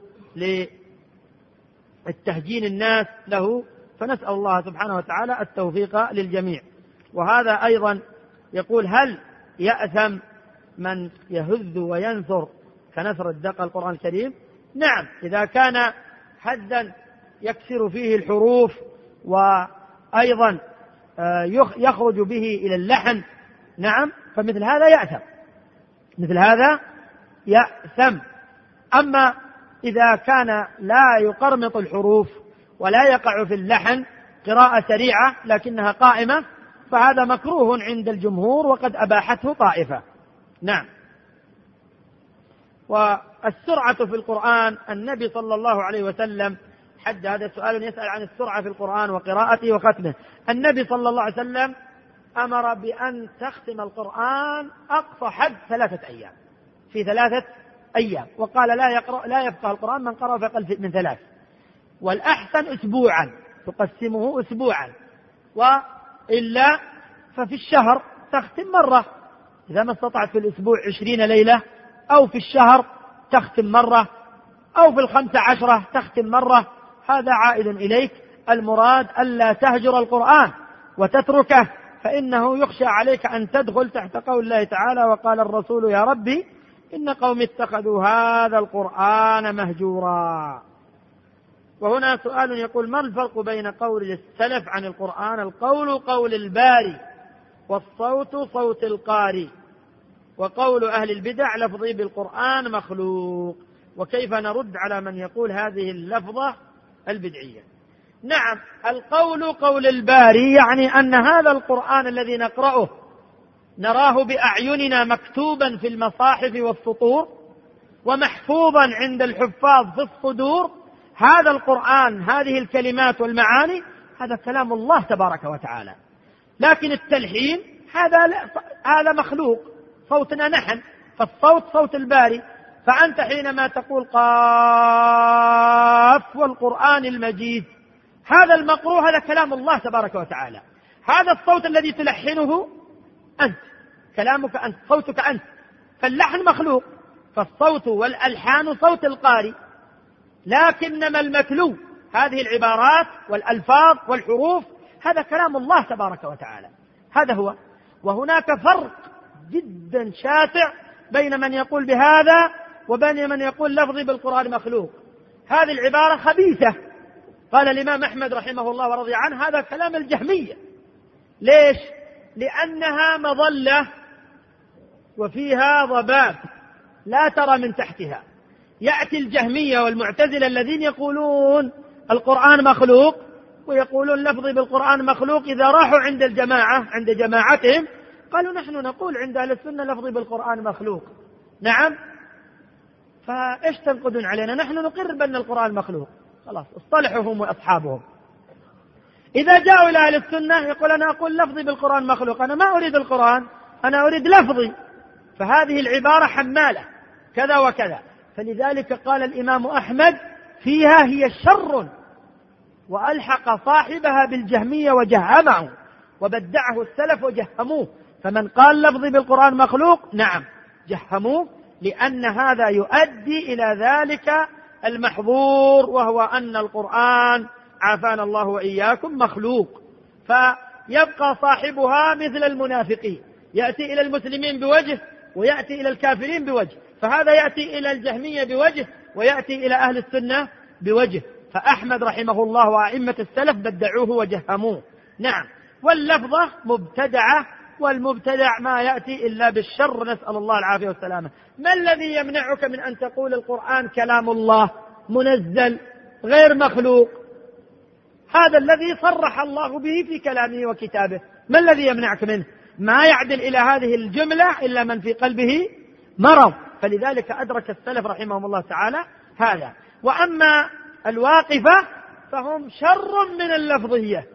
للتهجين الناس له، فنسأل الله سبحانه وتعالى التوفيق للجميع. وهذا أيضا يقول: هل يأثم من يهذ وينثر كنثر الدقة القرآن الكريم؟ نعم، إذا كان حدا يكسر فيه الحروف وأيضا يخرج به إلى اللحن، نعم، فمثل هذا يأثم، مثل هذا يأثم. أما إذا كان لا يقرمط الحروف ولا يقع في اللحن، قراءة سريعة لكنها قائمة، فهذا مكروه عند الجمهور وقد أباحته طائفة. نعم. والسرعة في القرآن، النبي صلى الله عليه وسلم حد، هذا سؤال يسأل عن السرعة في القرآن وقراءته وختمه. النبي صلى الله عليه وسلم أمر بأن تختم القرآن أقصى حد ثلاثة أيام، في ثلاثة أيام، وقال لا يقرأ لا يفقه القرآن من قرأ في أقل من ثلاث، والأحسن أسبوعا، تقسمه أسبوعا، وإلا ففي الشهر تختم مرة، إذا ما استطعت في الأسبوع عشرين ليلة، أو في الشهر تختم مرة، أو في الخمسة عشرة تختم مرة، هذا عائد إليك. المراد ألا تهجر القرآن وتتركه، فإنه يخشى عليك أن تدخل تحت قول الله تعالى: وقال الرسول يا ربي إن قوم اتخذوا هذا القرآن مهجورا. وهنا سؤال يقول: ما الفرق بين قول السلف عن القرآن؟ القول قول الباري، والصوت صوت القاري، وقول أهل البدع لفظي بالقرآن مخلوق. وكيف نرد على من يقول هذه اللفظة البدعية؟ نعم، القول قول الباري يعني أن هذا القرآن الذي نقرأه نراه بأعيننا مكتوبا في المصاحف والسطور ومحفوظا عند الحفاظ في الصدور، هذا القرآن، هذه الكلمات والمعاني، هذا كلام الله تبارك وتعالى. لكن التلحين هذا هذا مخلوق، صوتنا نحن، فالصوت صوت الباري. فأنت حينما تقول قاف والقرآن المجيد، هذا المقروء هذا كلام الله تبارك وتعالى، هذا الصوت الذي تلحنه أنت، كلامك أنت، صوتك أنت، فاللحن مخلوق، فالصوت والألحان صوت القارئ. لكنما المتلو هذه العبارات والألفاظ والحروف هذا كلام الله تبارك وتعالى، هذا هو. وهناك فرق جدا شاسع بين من يقول بهذا وبين من يقول لفظي بالقرآن مخلوق. هذه العبارة خبيثة، قال الإمام أحمد رحمه الله ورضي عنه هذا كلام الجهمية. ليش؟ لأنها مظلة وفيها ضباب لا ترى من تحتها. يأتي الجهمية والمعتزلة الذين يقولون القرآن مخلوق ويقولون لفظي بالقرآن مخلوق، إذا راحوا عند الجماعة عند جماعتهم قالوا نحن نقول عند أهل السنة لفظي بالقرآن مخلوق. نعم، فإيش تنقدون علينا؟ نحن نقر بأن القرآن مخلوق، خلاص اصطلحوا هم وأصحابهم. إذا جاءوا إلى أهل السنة يقول أنا أقول لفظي بالقرآن مخلوق، أنا ما أريد القرآن، أنا أريد لفظي. فهذه العبارة حمالة كذا وكذا. فلذلك قال الإمام أحمد فيها هي شر، وألحق صاحبها بالجهمية وجهمه وبدعه السلف وجهموه. فمن قال لفظي بالقرآن مخلوق نعم جهموه، لأن هذا يؤدي إلى ذلك المحظور، وهو أن القرآن عافانا الله وإياكم مخلوق. فيبقى صاحبها مثل المنافقين، يأتي إلى المسلمين بوجه ويأتي إلى الكافرين بوجه، فهذا يأتي إلى الجهمية بوجه ويأتي إلى أهل السنة بوجه. فأحمد رحمه الله وأئمة السلف بدعوه وجهموه. نعم، واللفظة مبتدعة، والمبتدع ما يأتي إلا بالشر، نسأل الله العافية والسلامة. ما الذي يمنعك من أن تقول القرآن كلام الله منزل غير مخلوق؟ هذا الذي صرح الله به في كلامه وكتابه، ما الذي يمنعك منه؟ ما يعدل إلى هذه الجملة إلا من في قلبه مرض. فلذلك أدرك السلف رحمهم الله تعالى هذا. وأما الواقفة فهم شر من اللفظية،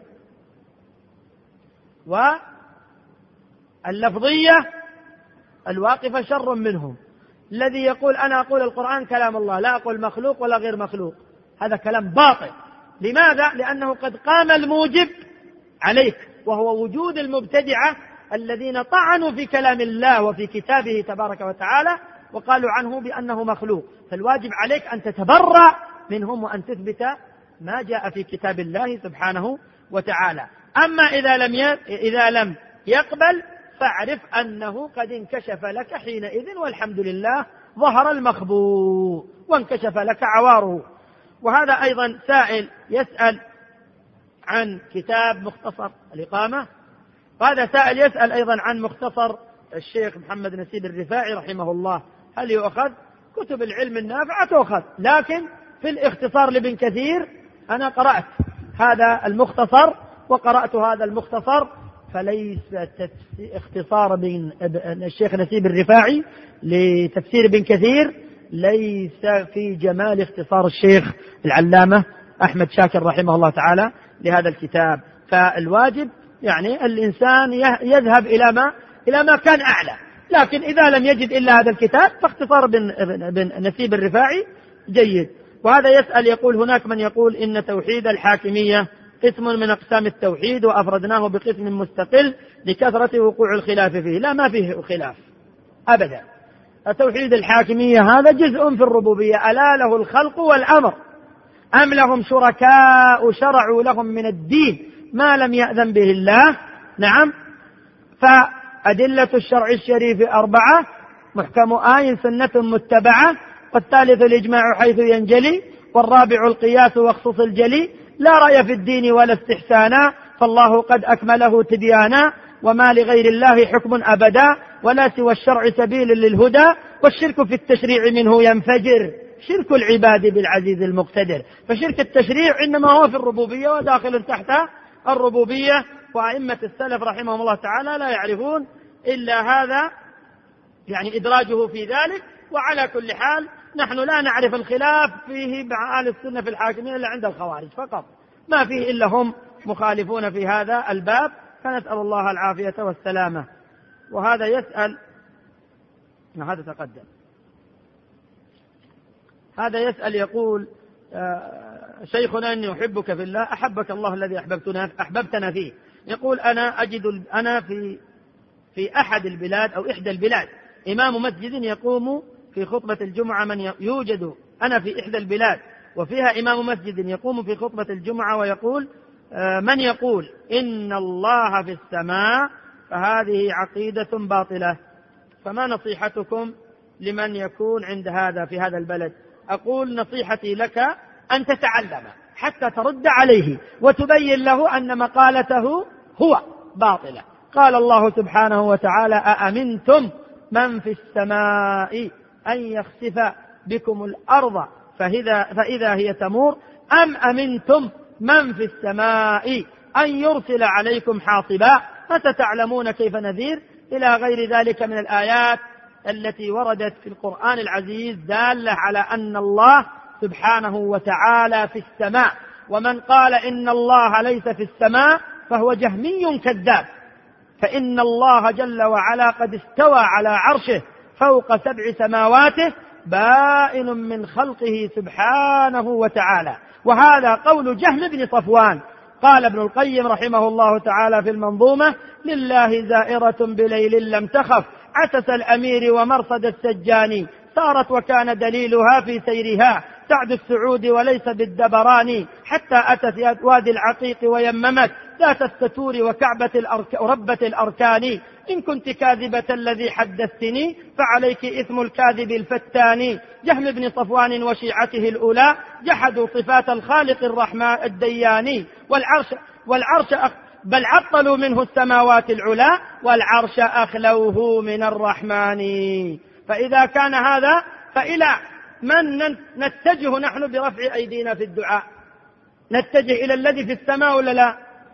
واللفظية الواقفة شر منهم. الذي يقول أنا أقول القرآن كلام الله، لا أقول مخلوق ولا غير مخلوق، هذا كلام باطل. لماذا؟ لأنه قد قام الموجب عليك، وهو وجود المبتدعة الذين طعنوا في كلام الله وفي كتابه تبارك وتعالى وقالوا عنه بأنه مخلوق. فالواجب عليك أن تتبرأ منهم وأن تثبت ما جاء في كتاب الله سبحانه وتعالى. أما إذا لم إذا لم يقبل فاعرف أنه قد انكشف لك حينئذ، والحمد لله ظهر المخبوء وانكشف لك عواره. وهذا أيضا سائل يسأل عن كتاب مختصر الإقامة، وهذا سائل يسأل أيضا عن مختصر الشيخ محمد نسيب الرفاعي رحمه الله، هل يؤخذ؟ كتب العلم النافعة تؤخذ، لكن في الاختصار لابن كثير أنا قرأت هذا المختصر وقرأت هذا المختصر، فليس اختصار بن الشيخ نسيب الرفاعي لتفسير ابن كثير ليس في جمال اختصار الشيخ العلامة أحمد شاكر رحمه الله تعالى لهذا الكتاب. فالواجب يعني الإنسان يذهب إلى ما إلى ما كان أعلى، لكن إذا لم يجد إلا هذا الكتاب فاختصار بن, بن نسيب الرفاعي جيد. وهذا يسأل يقول هناك من يقول إن توحيد الحاكمية قسم من أقسام التوحيد وأفردناه بقسم مستقل لكثرة وقوع الخلاف فيه. لا، ما فيه خلاف أبدا. توحيد الحاكمية هذا جزء في الربوبية، ألا له الخلق والأمر أم لهم شركاء شرعوا لهم من الدين ما لم يأذن به الله. نعم، فأدلة الشرع الشريف أربعة: محكم آي سنة متبعة، والثالث الإجماع حيث ينجلي، والرابع القياس واخصص الجلي، لا رأي في الدين ولا استحسانا، فالله قد أكمله تبيانا، وما لغير الله حكم أبدا، ولا سوى الشرع سبيل للهدى، والشرك في التشريع منه ينفجر، شرك العباد بالعزيز المقتدر. فشرك التشريع إنما هو في الربوبية وداخل تحت الربوبية، وأئمة السلف رحمهم الله تعالى لا يعرفون إلا هذا، يعني إدراجه في ذلك. وعلى كل حال نحن لا نعرف الخلاف فيه مع أهل السنة في الحاكمية إلا عند الخوارج فقط، ما فيه إلا هم مخالفون في هذا الباب، فنسأل الله العافية والسلامة. وهذا يسأل هذا تقدم هذا يسأل يقول شيخنا إني أحبك في الله، أحبك الله الذي أحببتنا أحببتنا فيه. يقول أنا أجد أنا في في أحد البلاد أو إحدى البلاد إمام مسجد يقوم في خطبة الجمعة من يوجد أنا في إحدى البلاد وفيها إمام مسجد يقوم في خطبة الجمعة ويقول من يقول إن الله في السماء فهذه عقيدة باطلة. فما نصيحتكم لمن يكون عند هذا في هذا البلد؟ أقول نصيحتي لك أن تتعلم حتى ترد عليه وتبين له أن مقالته هو باطلة. قال الله سبحانه وتعالى أأمنتم من في السماء أن يخسف بكم الأرض فإذا, فإذا هي تمور أم أمنتم من في السماء أن يرسل عليكم حاصبا فستعلمون كيف نذير، إلى غير ذلك من الآيات التي وردت في القرآن العزيز دالة على أن الله سبحانه وتعالى في السماء. ومن قال إن الله ليس في السماء فهو جهمي كذاب، فإن الله جل وعلا قد استوى على عرشه فوق سبع سماواته بائن من خلقه سبحانه وتعالى. وهذا قول جهم بن صفوان. قال ابن القيم رحمه الله تعالى في المنظومة: لله زائرة بليل لم تخف عسس الأمير ومرصد السجاني، صارت وكان دليلها في سيرها سعد السعود وليس بالدبراني، حتى أتت وادي العقيق ويممت ذات الستور وكعبة الأرك... ربة الأركان. إن كنت كاذبة الذي حدثتني فعليك إثم الكاذب الفتان. جهم بن صفوان وشيعته الأولى جحدوا صفات الخالق الرحمن الدياني، والعرش, والعرش أخ... بل عطلوا منه السماوات العلا والعرش أخلوه من الرحمن. فإذا كان هذا فإلى من نتجه نحن برفع أيدينا في الدعاء؟ نتجه إلى الذي في السماء ولا لا؟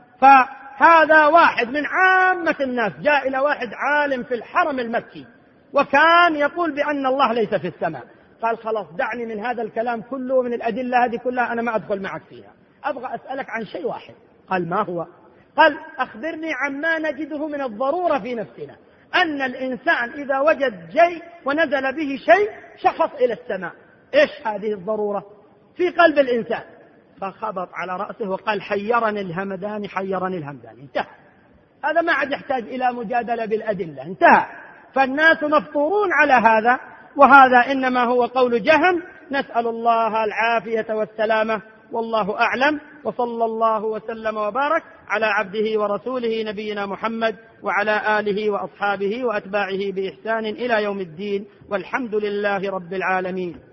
فهذا واحد من عامة الناس جاء إلى واحد عالم في الحرم المكي وكان يقول بأن الله ليس في السماء، قال خلاص دعني من هذا الكلام كله من الأدلة هذه كلها أنا ما أدخل معك فيها، أبغى أسألك عن شيء واحد. قال ما هو؟ قال أخبرني عما نجده من الضرورة في نفسنا، أن الإنسان إذا وجد شيء ونزل به شيء شخص إلى السماء. إيش هذه الضرورة في قلب الإنسان؟ فخبط على رأسه وقال حيرني الهمدان حيرني الهمدان. انتهى، هذا ما عاد يحتاج إلى مجادلة بالأدلة، انتهى. فالناس مفطورون على هذا، وهذا إنما هو قول جهم. نسأل الله العافية والسلامة والله أعلم، وصلى الله وسلم وبارك على عبده ورسوله نبينا محمد وعلى آله وأصحابه وأتباعه بإحسان إلى يوم الدين، والحمد لله رب العالمين.